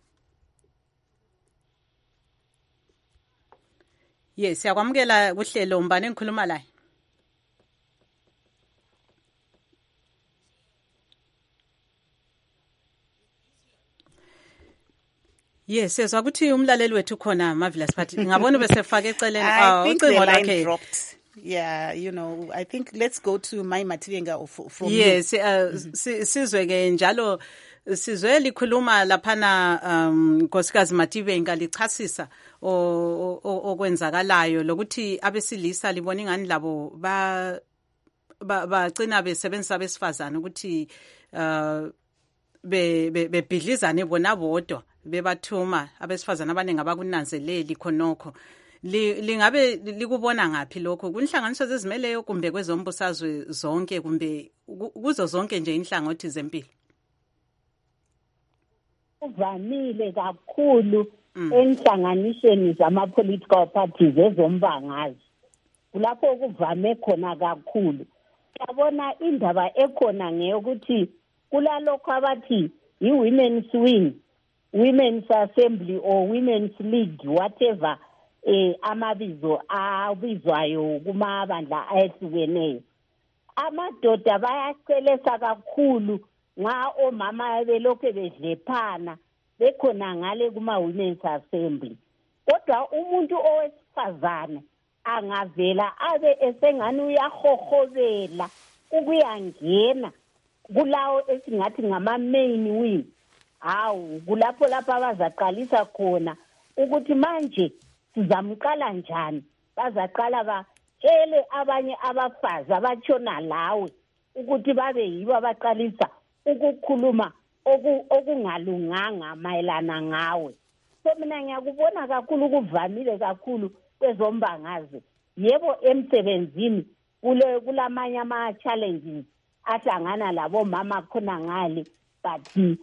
Yes, siyakwamukela kuhlelo. Mbani engikhuluma la? Yes, sezwa ukuthi umlaleli wethu khona Marvelous Party. Ngabona bese faka eceleni uh ucingo lakhe. Yeah, you know, I think let's go to Mai Mativenga from Yes, uh, mm-hmm. sizweke njalo sizwe likhuluma laphana um Nkosikazi Mativenga lichasisa okwenzakalayo lokuthi abesilisa libona ingani labo ba bagcina besebenzisa besifazana ukuthi uh be bebhidlizane bona bodwa bebathuma abesifazana abaningi abakunanzeleli khonokho. Lingabe likubona ngapi lokho kunhlanganiso zezimeleyo kumbe kwezombusazwe zonke kumbe kuzo zonke nje inhlangothi zempilo? Uvamile kakhulu enhlanganisweni zama-political parties ezombangazwe, kulapho kuvame khona kakhulu. Yabona indaba ekhona ngeyokuthi kulalokho abathi i-women's wing, women's assembly or women's league, whatever eh amabizo abizwayo kumabandla ayehlukeneyo. Amadoda bayacelesa kakhulu nxa omama belokhe bedlephana bekhona ngale kuma women's assembly. Kodwa umuntu owesifazane angavela abe esengani uyahohobela ukuyangena kulawo esingathi ngama main wing. Hawu kulapho lapha bazaqalisa khona ukuthi manje sizamqala njani. Bazaqala batshele abanye abafazi abatshona lawe ukuthi babe yibo abaqalisa ukukhuluma okungalunganga mayelana ngawe. So mina ngiyakubona kakhulu kuvamile kakhulu kwezombangazi. Yebo emsebenzini kule kulamanye ama challenges ahlangana labo mama khona ngale, but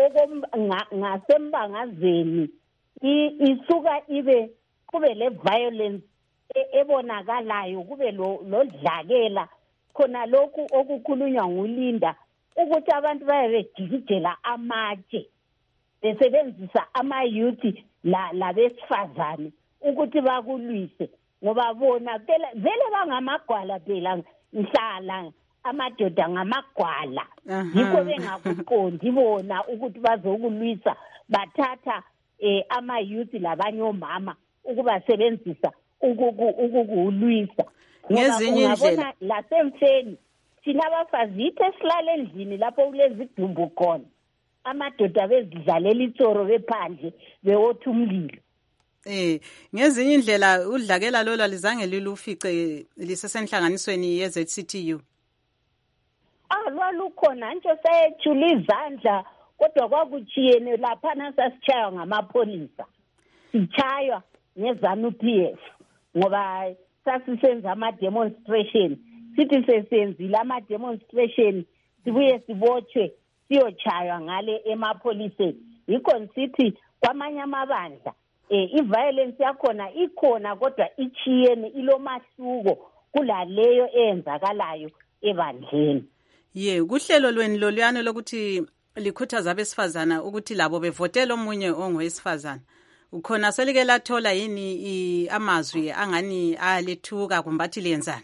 ngasembangazeni isuka ibe kube le violence ebonakalayo, kube lo lodlakela khona lokhu okukhulunywa nguLinda ukuthi abantu bayebejikijela amatshe besebenzisa ama youth la labesifazane ukuthi bakulwise ngoba bona vele bangamagwala phela nhlala amadoda ngamagwala yikho bengakuqondi bona ukuthi bazokulwisa bathatha eh ama youth labanye omama ukubasebenzisa ukukulwisa ngezinye indlela lasemfeni thina abafazi ithe silale endlini lapho kulezidumbu khona amadoda bezidlalela itsoro bephandle bewotha umlilo. Eh ngezinye indlela udlakela lolo lizange lilufice lisesenhlanganisweni ye Z C T U. Ah lwalukhona nje sayethula izandla kodwa kwakuchiyene lapha nasasichaywa ngamapholisa. Sichaywa ngezanu P F ngoba sasisenza ama demonstration. Sithi sesenzile ama demonstration sibuye sibotshwe siyochaywa ngale emapholiseni. Yikho sithi kwamanye amabandla eh iviolence yakhona ikhona kodwa ichiyene ilomahluko kulaleyo eyenzakalayo ebandleni. Ye kuhlelo lweni loluyano lokuthi likhuthaza abesifazana ukuthi labo bevotela omunye ongowesifazana. Ukhona selike lathola yini amazwi angani alethuka kumbathi lenzani?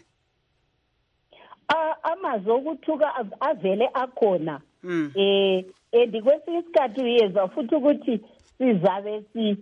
Ah amazwi okuthuka avele akhona. Mm. Eh endikwesinye isikhathi uyezwa futhi ukuthi sizabe si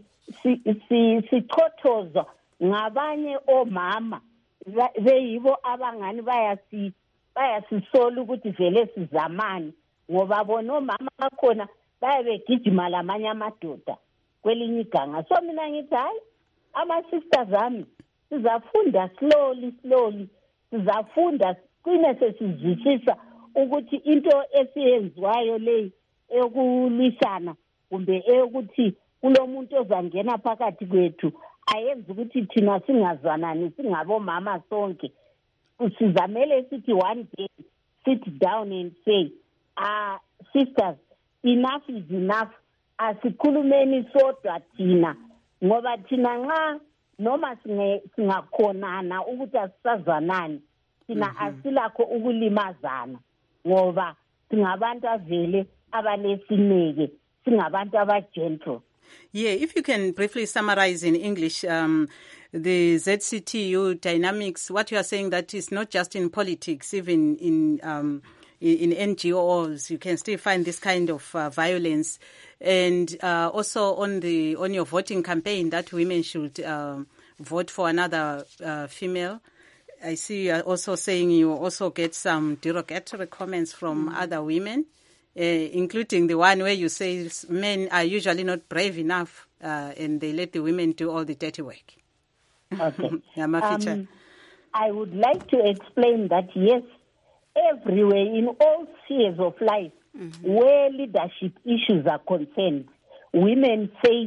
sichothozwa ngabanye omama beyibo abangani bayasi bayasisola ukuthi vele sizamani ngoba bona omama bakhona bayabegijima lamanye amadoda kwelinye iganga. So mina ngithi hayi ama sisters ami sizafunda slowly slowly sizafunda sine sesizwisisa ukuthi into esiyenziwayo le eyokulwisana kumbe eyokuthi kulomuntu ozangena phakathi kwethu ayenza ukuthi thina singazwanani singabo mama sonke. Sizamele sithi one day sit down and say ah sisters enough is enough, asikhulumeni sodwa thina ngoba thina nxa noma singakhonana ukuthi asisazwanani thina asilakho ukulimazana ngoba singabantu avele abalesineke singabantu abagentle. Yeah, if you can briefly summarize in English um, the Z C T U dynamics, what you are saying that is not just in politics, even in um, in, in N G Os, you can still find this kind of uh, violence, and uh, also on the on your voting campaign that women should uh, vote for another uh, female. I see you are also saying you also get some derogatory comments from mm-hmm. other women. Uh, including the one where you say men are usually not brave enough uh, and they let the women do all the dirty work. Okay. um, I would like to explain that, yes, everywhere in all spheres of life mm-hmm. where leadership issues are concerned, women face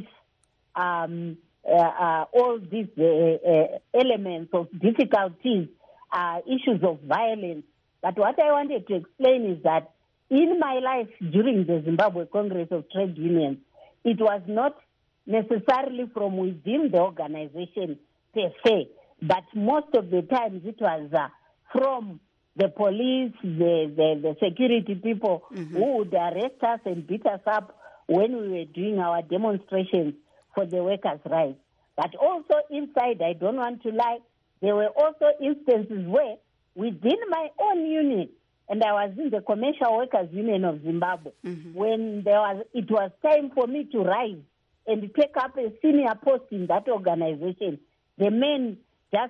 um, uh, uh, all these uh, uh, elements of difficulties, uh, issues of violence. But what I wanted to explain is that in my life during the Zimbabwe Congress of Trade Unions, it was not necessarily from within the organization per se, but most of the times it was uh, from the police, the, the, the security people mm-hmm. who would arrest us and beat us up when we were doing our demonstrations for the workers' rights. But also inside, I don't want to lie, there were also instances where within my own unit, and I was in the Commercial Workers Union of Zimbabwe, mm-hmm. when there was, it was time for me to rise and take up a senior post in that organization, the men just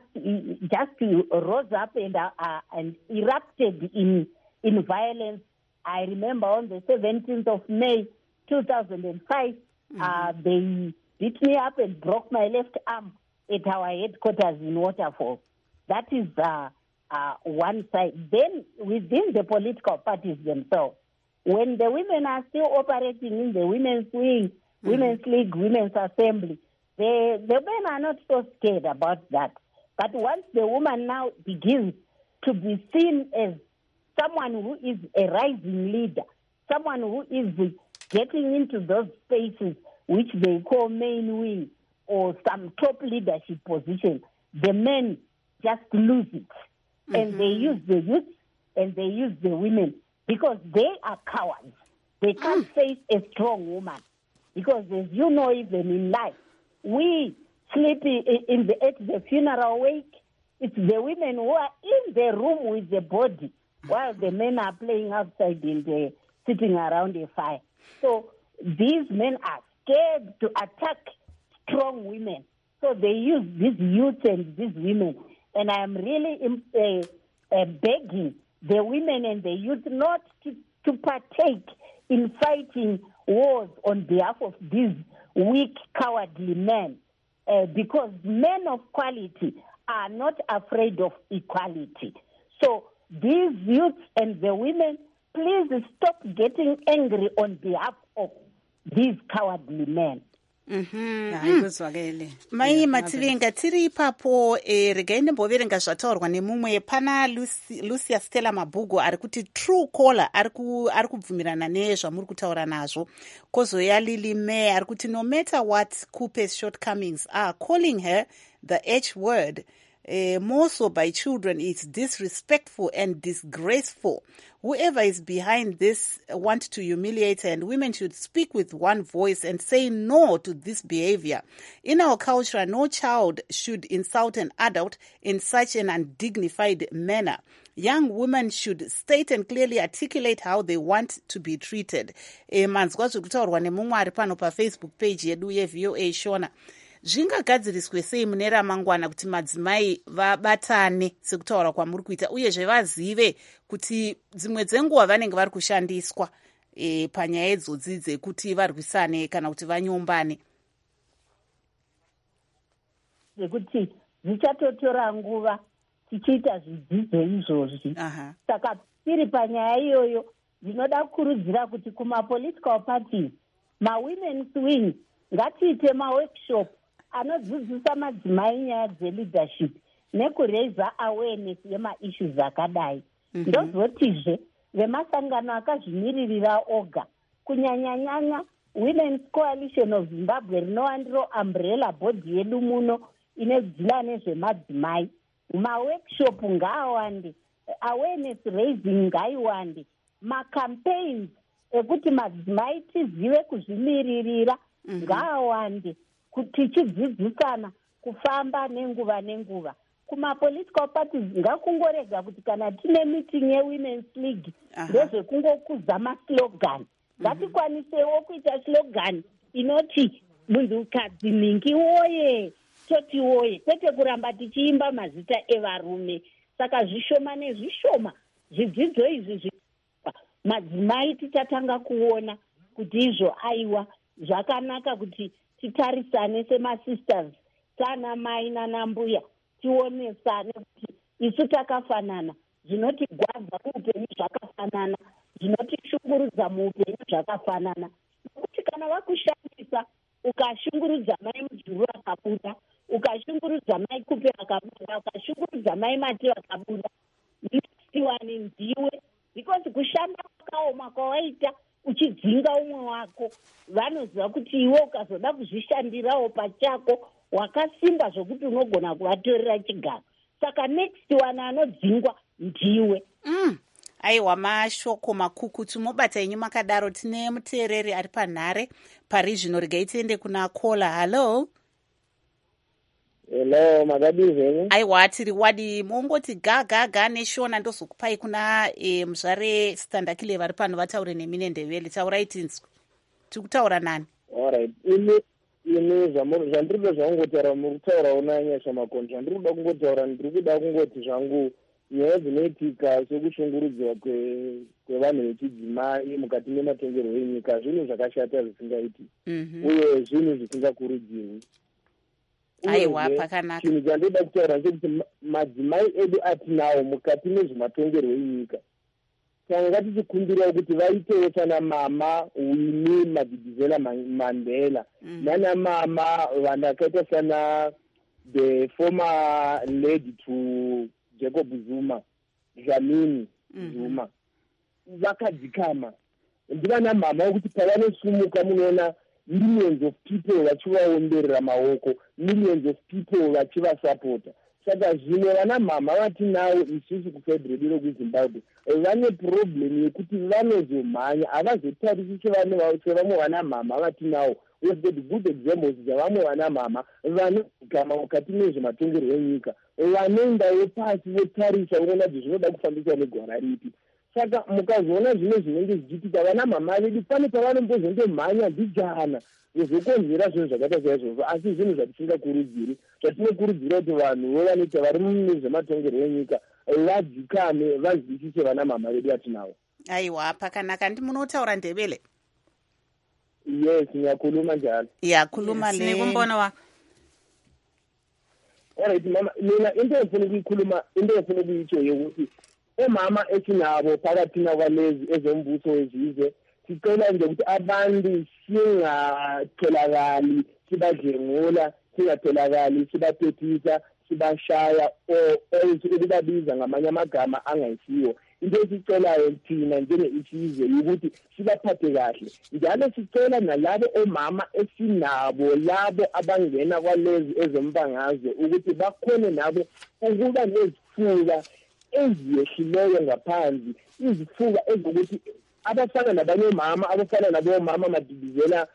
just rose up and uh, and erupted in in violence. I remember on the seventeenth of May, two thousand five, mm-hmm. uh, they beat me up and broke my left arm at our headquarters in Waterfall. That is uh, uh, one side. Then within the political parties themselves, when the women are still operating in the women's wing, mm-hmm. women's league, women's assembly, the, the men are not so scared about that. But once the woman now begins to be seen as someone who is a rising leader, someone who is getting into those spaces which they call main wing or some top leadership position, the men just lose it. Mm-hmm. And they use the youth and they use the women because they are cowards. They can't mm. face a strong woman because, as you know, even in life, we sleep in the, at the funeral wake. It's the women who are in the room with the body while the men are playing outside and uh, sitting around a fire. So these men are scared to attack strong women. So they use these youth and these women. And I am really uh, uh, begging the women and the youth not to, to partake in fighting wars on behalf of these weak, cowardly men. Uh, because men of quality are not afraid of equality. So these youths and the women, please stop getting angry on behalf of these cowardly men. Mai Matilinga tiri ipapo e, regai ndimboverenga zvataurwa nemumwe pana Lucy, Lucia Stella Mabhugo ari kuti true caller ari kubvumirana nezvamuri kutaura nazvo. Kozoya Lily May ari kuti no matter what Kupe's shortcomings are, calling her the H word Uh, more so by children, it's disrespectful and disgraceful. Whoever is behind this want to humiliate her, and women should speak with one voice and say no to this behavior. In our culture, no child should insult an adult in such an undignified manner. Young women should state and clearly articulate how they want to be treated. E, manzwa zvekutaurwa nemumwe ari pano paFacebook page yedu yeV O A Shona. Zvingagadziriswe sei mune ramangwana kuti madzimai vabatane sekutaura kwamuri kuita uyezve vazive kuti dzimwe dzenguva vanenge vari kushandiswa e, panyaya idzodzi dzekuti varwisane kana kuti vanyombane? Zvekuti zvichatotora nguva tichiita zvidzidzo izvozvi. Saka tiri panyaya iyoyo ndinoda kukurudzira kuti kuma-political parties, ma-women's wing, ngatiite ma-workshop anodzidzisa madzimai nyaya dze-leadership nekuraise awareness yema-issues akadai. Mm-hmm. Ndozotizve vemasangano akazvimiririra oga kunyanya-nyanya Women's Coalition of Zimbabwe rinova ndiro umbrella body yedu muno inodzila nezvemadzimai. Ma-workshop ngaawande, awareness raising ngaiwande, ma-campaigns ekuti madzimai tizive kuzvimiririra ngaawande, tichidzidzisana kufamba nenguva nenguva. Kuma-political parties ngakungorega kuti kana tine meeting ye-Women's League ndezvekungokuza ma-slogan. Ngatikwanisewo kuita slogan inoti munhukadzi ningi woye, toti woye, kwete kuramba tichiimba mazita evarume. Saka zvishoma nezvishoma zvidzidzo izvi madzimai tichatanga kuona kuti izvo aiwa zvakanaka kuti titarisane sema-sisters sana mai nana mbuya, tionesane kuti isu takafanana, zvinotigwadza muupenyu zvakafanana, zvinotishungurudza muupenyu zvakafanana. Nokuti kana vakushandisa ukashungurudza mai mujuru akabuda, ukashungurudza mai Kupe akabuda, ukashungurudza mai Mati akabuda, ndisiwane ndiwe, because kushanda kwakaoma kwawaita uchidzinga umwe wako, vanoziva kuti iwe ukazoda kuzvishandirawo pachako wakasimba zvokuti unogona kuvatorera chigaro. Saka next one anodzingwa ndiwe. Mm. aiwa mashoko makukutu mobata inyu makadaro. Tine muteereri ari panhare parizvino, regai tiende kuna kola. Hallo. Hello, makadizeni? Aiwa, tiri wadi. Mongoti ga ga ga neshona ndozokupai kuna e, muzvare Standakile vari pano vataure nemine Ndebele. Taurai tinzwi. Tiri kutaura nani? Alright. Ini ini zvandirikuda zvangotaura muri kutaura unanyasha makonzo. Zvandirikuda kungotaura ndiri kuda kungoti zvangu nyaya dzinoitika sekushungurudziwa kwevanhu vechidzimai mukati mematongerwo enyika zvinhu zvakashata zvisingaiti uye zvinhu zvisingakurudzirwi. Aiwa, pakanaka. Chinhu chandinoda kutaura ndechekuti madzimai edu atinawo mukati mezvematongerwo enyika tanga tichikumbirawo kuti vaitewo sana mama Winnie Madikizela Mandela nana mama vanakaita sana the former lady to Jacob Zuma, Dlamini Zuma, vakadzikama. Ndivana mama wekuti pavanosumuka munoona millions of people vachivaomberera maoko, millions of people vachivasapota. Saka zvimwe vana mama vatinawo isusu kufederal rekuzimbabwe vane problem yekuti vanozomhanya havazotarisi sevamwe vana mama vatinawo. We have got good examples dzavamwe vana mama vanogama mukati mezvematongerwo enyika vanoendawo pasi votarisa unoona kuti zvinoda kufambiswa negwara ripi. Saka mukazoona zvimwe zvinenge zvichiitika vana mama vedu pane pavanombozondomhanya ndijana vozokonzera zvinhu zvakaita saizvozvo, asi zvinhu zvatisingakurudziri. Zvatinokurudzira kuti vanhu vovanoita vari muzvematongerwo enyika vadzikame vanzwisise vana mama vedu vatinavo. Aiwa, pakanaka. Ndi munotaura Ndebele? Yes, ngiyakhuluma njalo. Iyakhuluma le. Nikumbono wakho. Alright mama, mina into efuna ukuyikhuluma, into efuna ukuyitsho yokuthi omama esinabo phakathi kwalezi ezombuso wezizwe sicela nje ukuthi abantu singatholakali sibadlengula, singatholakali sibaphephisa, sibashaya o ukubabiza ngamanye amagama angayisiwo. Into esicelayo thina njenge-isizwe ukuthi sibaphathe kahle. Njalo sicela nalabo omama esinabo labo abangena kwalezi ezombangazwe ukuthi bakhone nabo ukuba nezifuba eziyehlileyo ngaphansi, izifuba ezokuthi abafana nabanye omama abafana nabomama Madikizela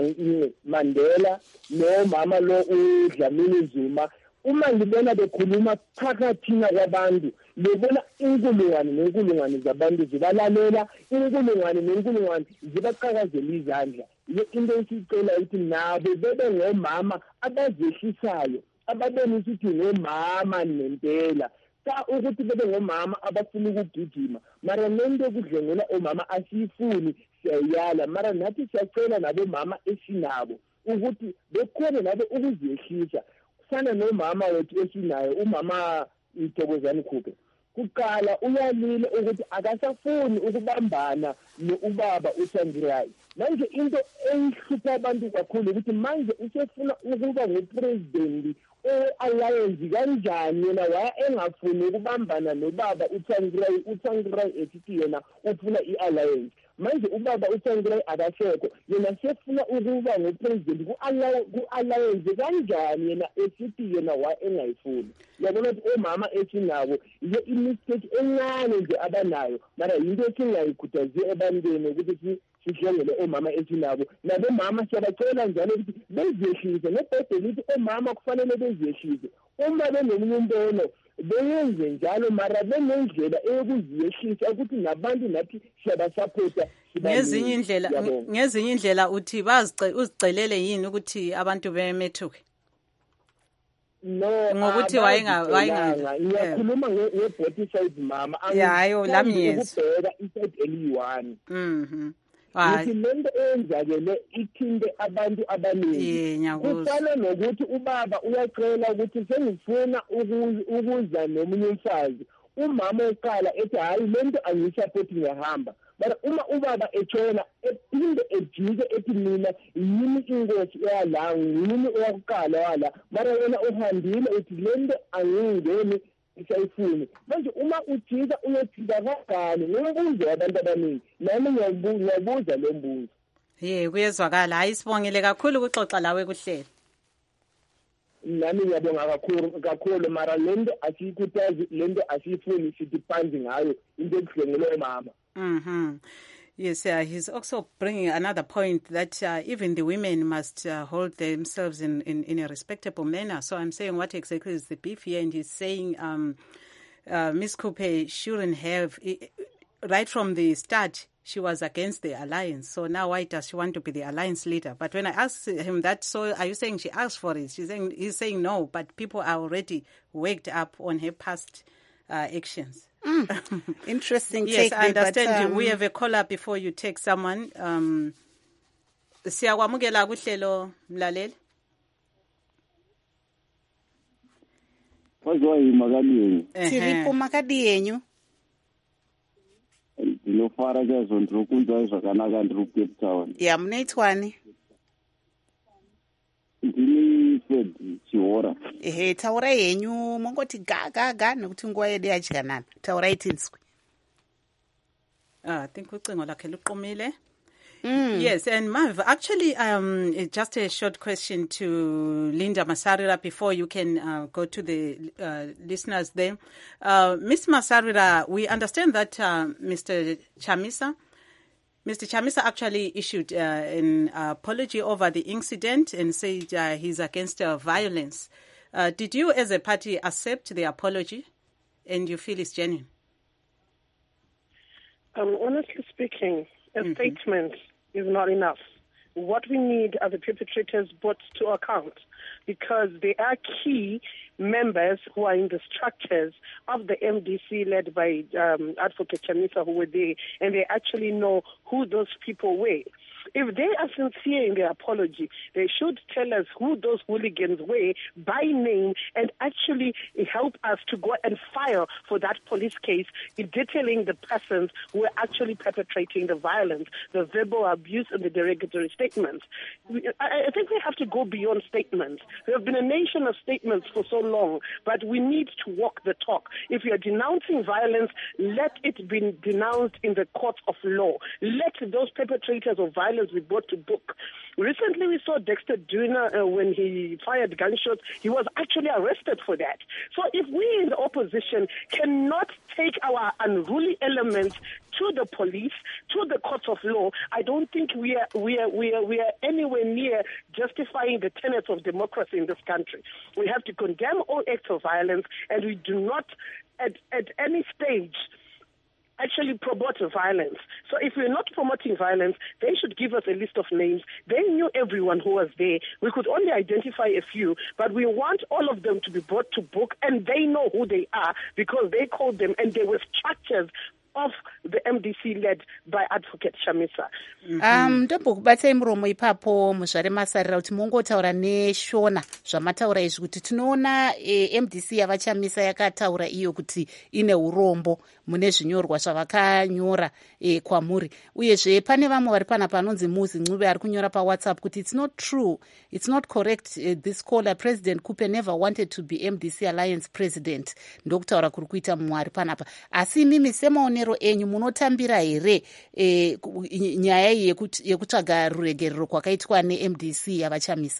Mandela nomama lo uDlamini Zuma, uma ngibona bekhuluma phakathina kwabantu lebona inkulungwane nenkulungwane zabantu zibalalela, inkulungwane nenkulungwane zibaqhakazela izandla. Ile into esicela ukuthi nabo bebe ngomama abazehlisayo, ababonisa ukuthi ngomama nempela. Ka ukuthi bebe ngomama abafuna ukugijima, mara nento kudlengela omama asifuni siyayala, mara nathi siyacela nabo mama esinabo ukuthi bekhona nabo ukuzehlisa. Sana nomama wethu esinayo umama Mthokozani Khuphe, kuqala uyalile ukuthi akasafuni ukubambana noubaba uTsvangirai. Manje into eyihlupha abantu kakhulu ukuthi manje usefuna ukuba ngupresident o-alliance kanjani yena waya engafuni ukubambana nobaba uTsvangirai. uTsvangirai ethi yena ufuna i-alliance. Manje ubaba uTsvangirai akasekho, yena sefuna ukuba ngupresident ku-alliance kanjani yena esithi yena waya engayifuni. Yabona ukuthi omama esinabo iyo imistake encane nje abanayo, mara yinto esingayikhuthazi ebantwini ukuthi sihlengele omama esinabo. Nabo mama siyabacela njalo ukuthi bezehlise, nebhayibheli lithi omama kufanele bezehlise. Uma benomunye umbono beyenze njalo, mara benendlela eyokuziyehlisa ukuthi nabantu nathi siyabasapota. Ngezinye indlela ngezinye indlela uthi uzicelele yini ukuthi abantu bemethuke? No, ngokuthi wayenga wayenga ngiyakhuluma ngebody size mama, yayo lami yes ukubheka iside eliyi-one. Mhm. Ukuthi lento eyenzakele ithinte abantu abaningi. Kufana nokuthi ubaba uyacela ukuthi sengifuna ukuza nomunye umfazi, umama eqala ethi hayi lento angiyisapoti ngiyahamba. But uma ubaba etshona ephinde ejike ethi mina yini ingozi eyala, yini oyakuqala wala, mara wena uhambile uthi lento angingeni isayifuni. Manje uma ujika uyothika kangani ngombuzo wabantu abaningi, nami ngiyabuza lo mbuzo. Ye kuyezwakala. Hayi sibongele kakhulu ukuxoxa lawe kuhlelo. nami ngiyabonga kakhulu kakhulu mara lento asiyikutazi lento asiyifuni sithi phansi ngayo into ekuhlengele mama. Mhm. Yes, uh, he's also bringing another point that uh, even the women must uh, hold themselves in, in, in a respectable manner. So I'm saying, what exactly is the beef here? And he's saying um, uh, Miz Coupe shouldn't have, right from the start, she was against the alliance. So now why does she want to be the alliance leader? But when I asked him that, so are you saying she asked for it? She's saying, he's saying no, but people are already waked up on her past uh, actions. Mm. Interesting yes, take. I understand. But, um, we have a caller before you take someone. Um, siyakwamukela kuhlelo mlaleli. Kwazwa imakaliyenyu. Tiripo makadiyenyu. Ndinofara chaizvo ndiri kunzwa zvakanaka ndiri kuCape Town. Ya munoitwani? Ndini Fred Chihora. Ehe, taura yenyu mongoti ga ga ga nekuti nguva yedu yadyanana. Taurai tinzwi. Ah, I think ucingo lakhe luqumile. Yes, and Mav, actually, um, just a short question to Linda Masarira before you can uh, go to the uh, listeners there. Uh, Miz Masarira, we understand that uh, Mister Chamisa, Mister Chamisa actually issued uh, an apology over the incident and said uh, he's against uh, violence. Uh, did you, as a party, accept the apology and you feel it's genuine? Um, honestly speaking, a mm-hmm. statement is not enough. What we need are the perpetrators brought to account, because they are key members who are in the structures of the M D C led by um, Advocate Chamisa, who were there, and they actually know who those people were. If they are sincere in their apology, they should tell us who those hooligans were by name and actually help us to go and file for that police case in detailing the persons who were actually perpetrating the violence, the verbal abuse, and the derogatory statements. I think we have to go beyond statements. We have been a nation of statements for so long, but we need to walk the talk. If you are denouncing violence, let it be denounced in the court of law. Let those perpetrators of violence be brought to book. Recently, we saw Dexter Duna uh, when he fired gunshots. He was actually arrested for that. So if we in the opposition cannot take our unruly elements to the police, to the courts of law, I don't think we are we are we are we are anywhere near justifying the tenets of democracy in this country. We have to condemn all acts of violence, and we do not at at any stage actually promote violence. So if we're not promoting violence, they should give us a list of names. They knew everyone who was there. We could only identify a few, but we want all of them to be brought to book, and they know who they are because they called them, and they were structures of the M D C led by Advocate Chamisa. Um, ndombokubatsai muromo ipapo muzvare Masarira kuti mongotaura neshona zvamataura izvi kuti tinoona eh, M D C yava Chamisa yakataura iyo kuti ine urombo mune zvinyorwa zvavakanyora eh, kwamuri, uyezve pane vamwe vari pana panonzi Muzi Ncube ari kunyora paWhatsApp kuti it's not true, it's not correct, uh, this caller President Coupe never wanted to be M D C Alliance president. Ndokutaura kuri kuita mumwe ari panapa, asi mimi semaonero enyu munotambira here eh, nyaya iyi yekutsvaga ruregerero kwakaitwa ne-M D C yava Chamisa?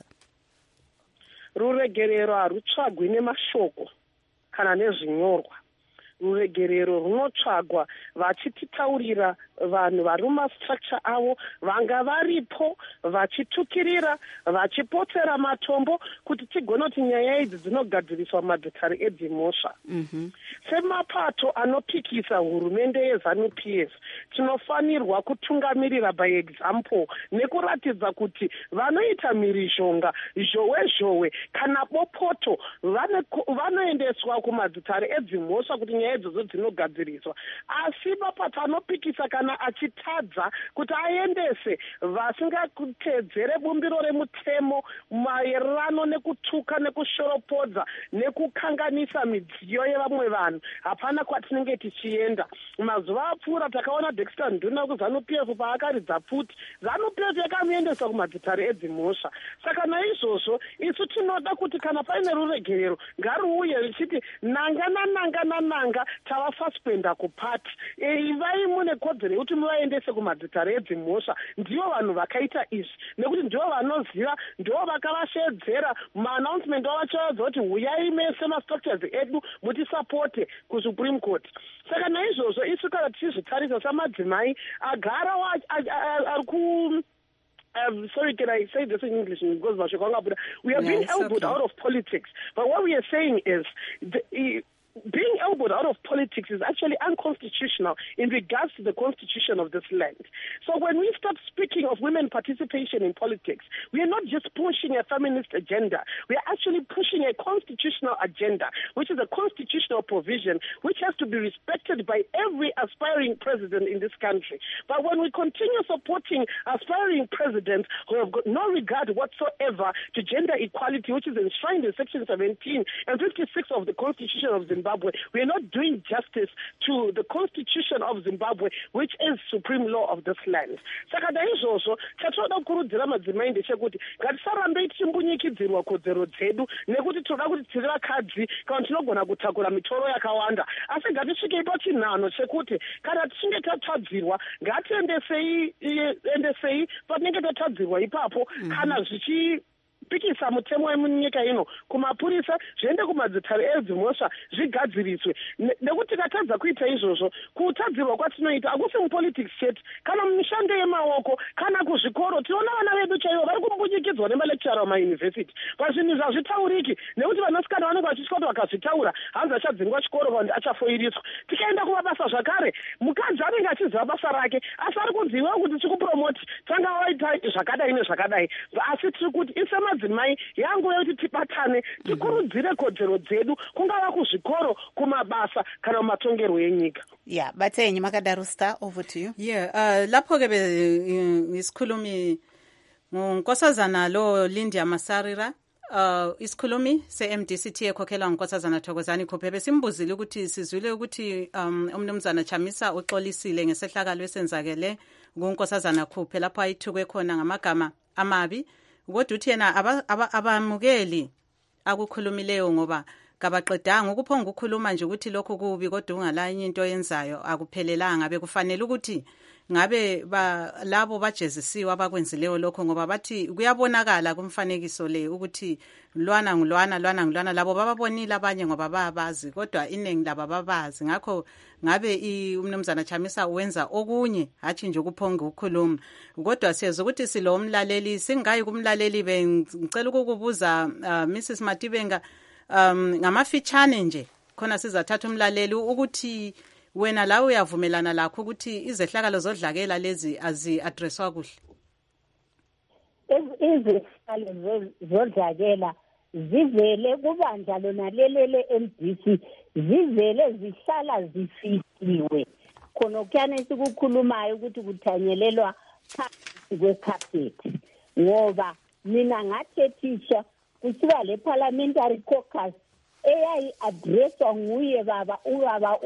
Ruregerero harutsvagwi nemashoko kana nezvinyorwa. Ruregerero runotsvagwa vachititaurira vanhu vari mumastructure avo, vanga varipo vachitukirira, vachipotera matombo kuti tigonoti nyaya idzi dzinogadziriswa madhikari edzimhosva. Mm-hmm. Semapato anopikisa hurumende yeZANU-P F tinofanirwa kutungamirira by example nekuratidza kuti vanoita mhirizhonga zhowe zhowe kana bopoto vanoendeswa kumadhikari edzimhosva kuti nyaya idzodzo dzinogadziriswa. Asi mapato anopikisa kana achitadza kuti aendese vasingakutedzere bumbiro remutemo maererano nekutuka nekushoropodza nekukanganisa midziyo yevamwe vanhu, hapana kwatinenge tichienda. Mazuva apfuura takaona Dexter Nduna kuZANU-P F paakaridza pfuti, ZANU-P F yakamuendesa kumadhikari edzimhosva. Saka naizvozvo isu tinoda kuti kana paine ruregerero ngaruuye richiti nanga nananga nananga tava suspenda kupati. Ivai mune kodzero yekuti muvaendese kumadzitare edzimhosva ndivo vanhu vakaita izvi, nekuti ndivo vanoziva, ndivo vakavashedzera maannouncement wavachaudza kuti huyai mese mastructures edu mutisapote kusupreme court. Saka naizvozvo isu kana tichizvitarisa samadzimai agara ari ku Um, sorry, can I say this in English? Because we are being elbowed out of politics. But what we are saying is, the, uh, being elbowed out of politics is actually unconstitutional in regards to the constitution of this land. So when we start speaking of women participation in politics, we are not just pushing a feminist agenda. We are actually pushing a constitutional agenda, which is a constitutional provision which has to be respected by every aspiring president in this country. But when we continue supporting aspiring presidents who have got no regard whatsoever to gender equality, which is enshrined in Section seventeen and fifty-six of the Constitution of Zimbabwe, we are not doing justice to the Constitution of Zimbabwe, which is supreme law of this land. Saka naizvozvo chatinoda kukurudzira madzimai ndechekuti ngatisarambe tichimbunyikidzirwa kodzero dzedu nekuti tinoda kuti tiri vakadzi kana tinogona kutakura mitoro yakawanda, asi ngatisvikei pachinhano chekuti kana tichinge tatadzirwa ngatiendesei endesei patinenge tatadzirwa ipapo kana zvichi pikisa mutemo wemunyika ino kumapurisa zviende kumadzitare edzimhosva zvigadziriswe, nekuti tikatadza kuita izvozvo kutadzirwa kwatinoita akusi mupolitics chete, kana mumishando yemaoko kana kuzvikoro tinoona vana vedu chaivo vari kumbunyikidzwa nemalekchara mumayunivhesiti pazvinhu zvazvitauriki, nekuti vanasikana vanenge vachitya kuti vakazvitaura hanzi achadzingwa chikoro kana kuti achafoiriswa. Tikaenda kumabasa zvakare, mukadzi anenge achiziva basa rake asi ari kunziwa kuti tikupromoti tanga waita zvakadai nezvakadai, asi tiri kuti isema madzimai yangu yekuti tibatane tikurudzire kodzero dzedu kungava kuzvikoro, kumabasa kana mumatongerwo enyika. Yeah, Batenyi Makadaro Star, over to you. Yeah, uh, lapho ke isikhulumi ngonkosazana lo Lindia Masarira, uh isikhulumi se-M D C T ekhokhelwa ngonkosazana Thokozani Khuphe simbuzile ukuthi sizwile ukuthi um umnumzana Chamisa uxolisile ngesehlakalo esenzakele ngonkosazana Khuphe lapho ayithukwe khona ngamagama amabi, kodwa uthi yena abamukeli akukhulumileyo ngoba kabaqedanga ukuphonga ukukhuluma nje ukuthi lokho kubi kodwa ungalanye into yenzayo akuphelelanga. Bekufanele ukuthi ngabe ba labo bajezisiwe abakwenzileyo lokho, ngoba bathi kuyabonakala kumfanekiso le ukuthi lwana ngilwana lwana ngilwana labo bababonile abanye ngoba babazi kodwa iningi laba babazi. Ngakho ngabe umnumzana Chamisa wenza okunye hathi nje ukuphonga ukukhuluma, kodwa siyazi ukuthi silo umlaleli singayi kumlaleli bengicela ukukubuza uh, Missus Matibenga um ngamafitshane nje khona sizathatha umlaleli ukuthi wena la uyavumelana lakho ukuthi izehlakalo zodlakela lezi azi-addresswa kuhle. Izehlakalo zodlakela zivele kubandla lona lelele M D C, zivele zihlala zifihliwe khona kuyane sikukhulumayo ukuthi kuthanyelelwa phansi kwecarpet, ngoba mina ngathethisha kusiba le parliamentary caucus eyayi-addresswa nguye baba ubaba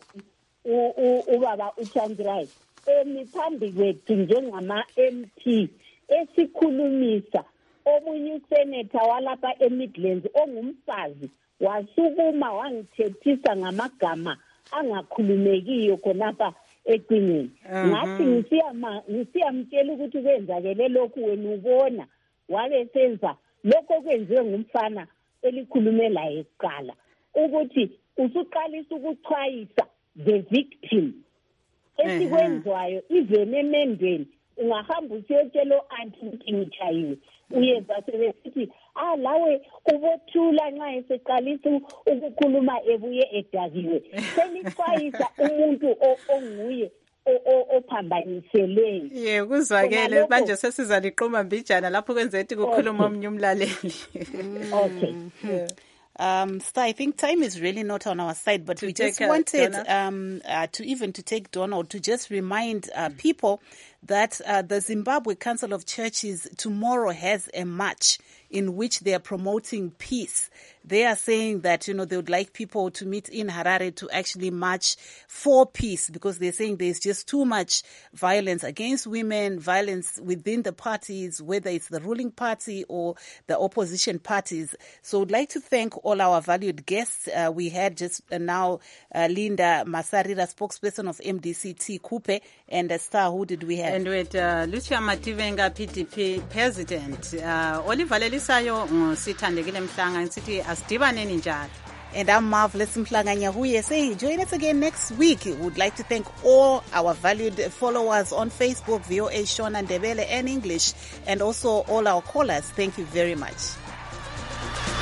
ubaba uChandrai emi phambi kwethu njengama-M P esikhulumisa omunye useneta walapha eMidlands ongumfazi wasukuma wangithethisa ngamagama angakhulumekiyo khonapha ecingweni. Ngathi ngisiyamtshela ukuthi kwenzakele lokhu wena ubona wabe senza lokho kwenziwe ngumfana elikhulume la eqala ukuthi usuqalisa ukuchwayisa the victim esikwenzwayo even emendweni. Ungahamba usiyotshela anti ukuthi ngichayiwe, uyeza sebesithi ah lawe ubothula nxa eseqalisa ukukhuluma ebuye edakiwe. Senichwayisa umuntu onguye ophambaniseleyo. Yeah, kuzwakele manje sesizaliqhuma mbijana lapho kwenza ethi kukhuluma omnye umlaleli. Okay. Yeah. Um, Star, I think time is really not on our side, but to we just uh, wanted Donna. um, uh, to even to take Donna or to just remind uh, people that uh, the Zimbabwe Council of Churches tomorrow has a march in which they are promoting peace. They are saying that, you know, they would like people to meet in Harare to actually march for peace, because they're saying there's just too much violence against women, violence within the parties, whether it's the ruling party or the opposition parties. So I'd like to thank all our valued guests. Uh, we had just uh, now uh, Linda Masarira, spokesperson of M D C T Coupe, and uh, Star, who did we have? And with uh, Lucia Mativenga, P D P president. Uh, Oliver Lelisayo, Sithandekile Mhlanga, and City Asdibaneni njalo. And I'm Marvelous Mhlanga Nyahuye saying join us again next week. We would like to thank all our valued followers on Facebook, V O A Shona Ndebele and English, and also all our callers. Thank you very much.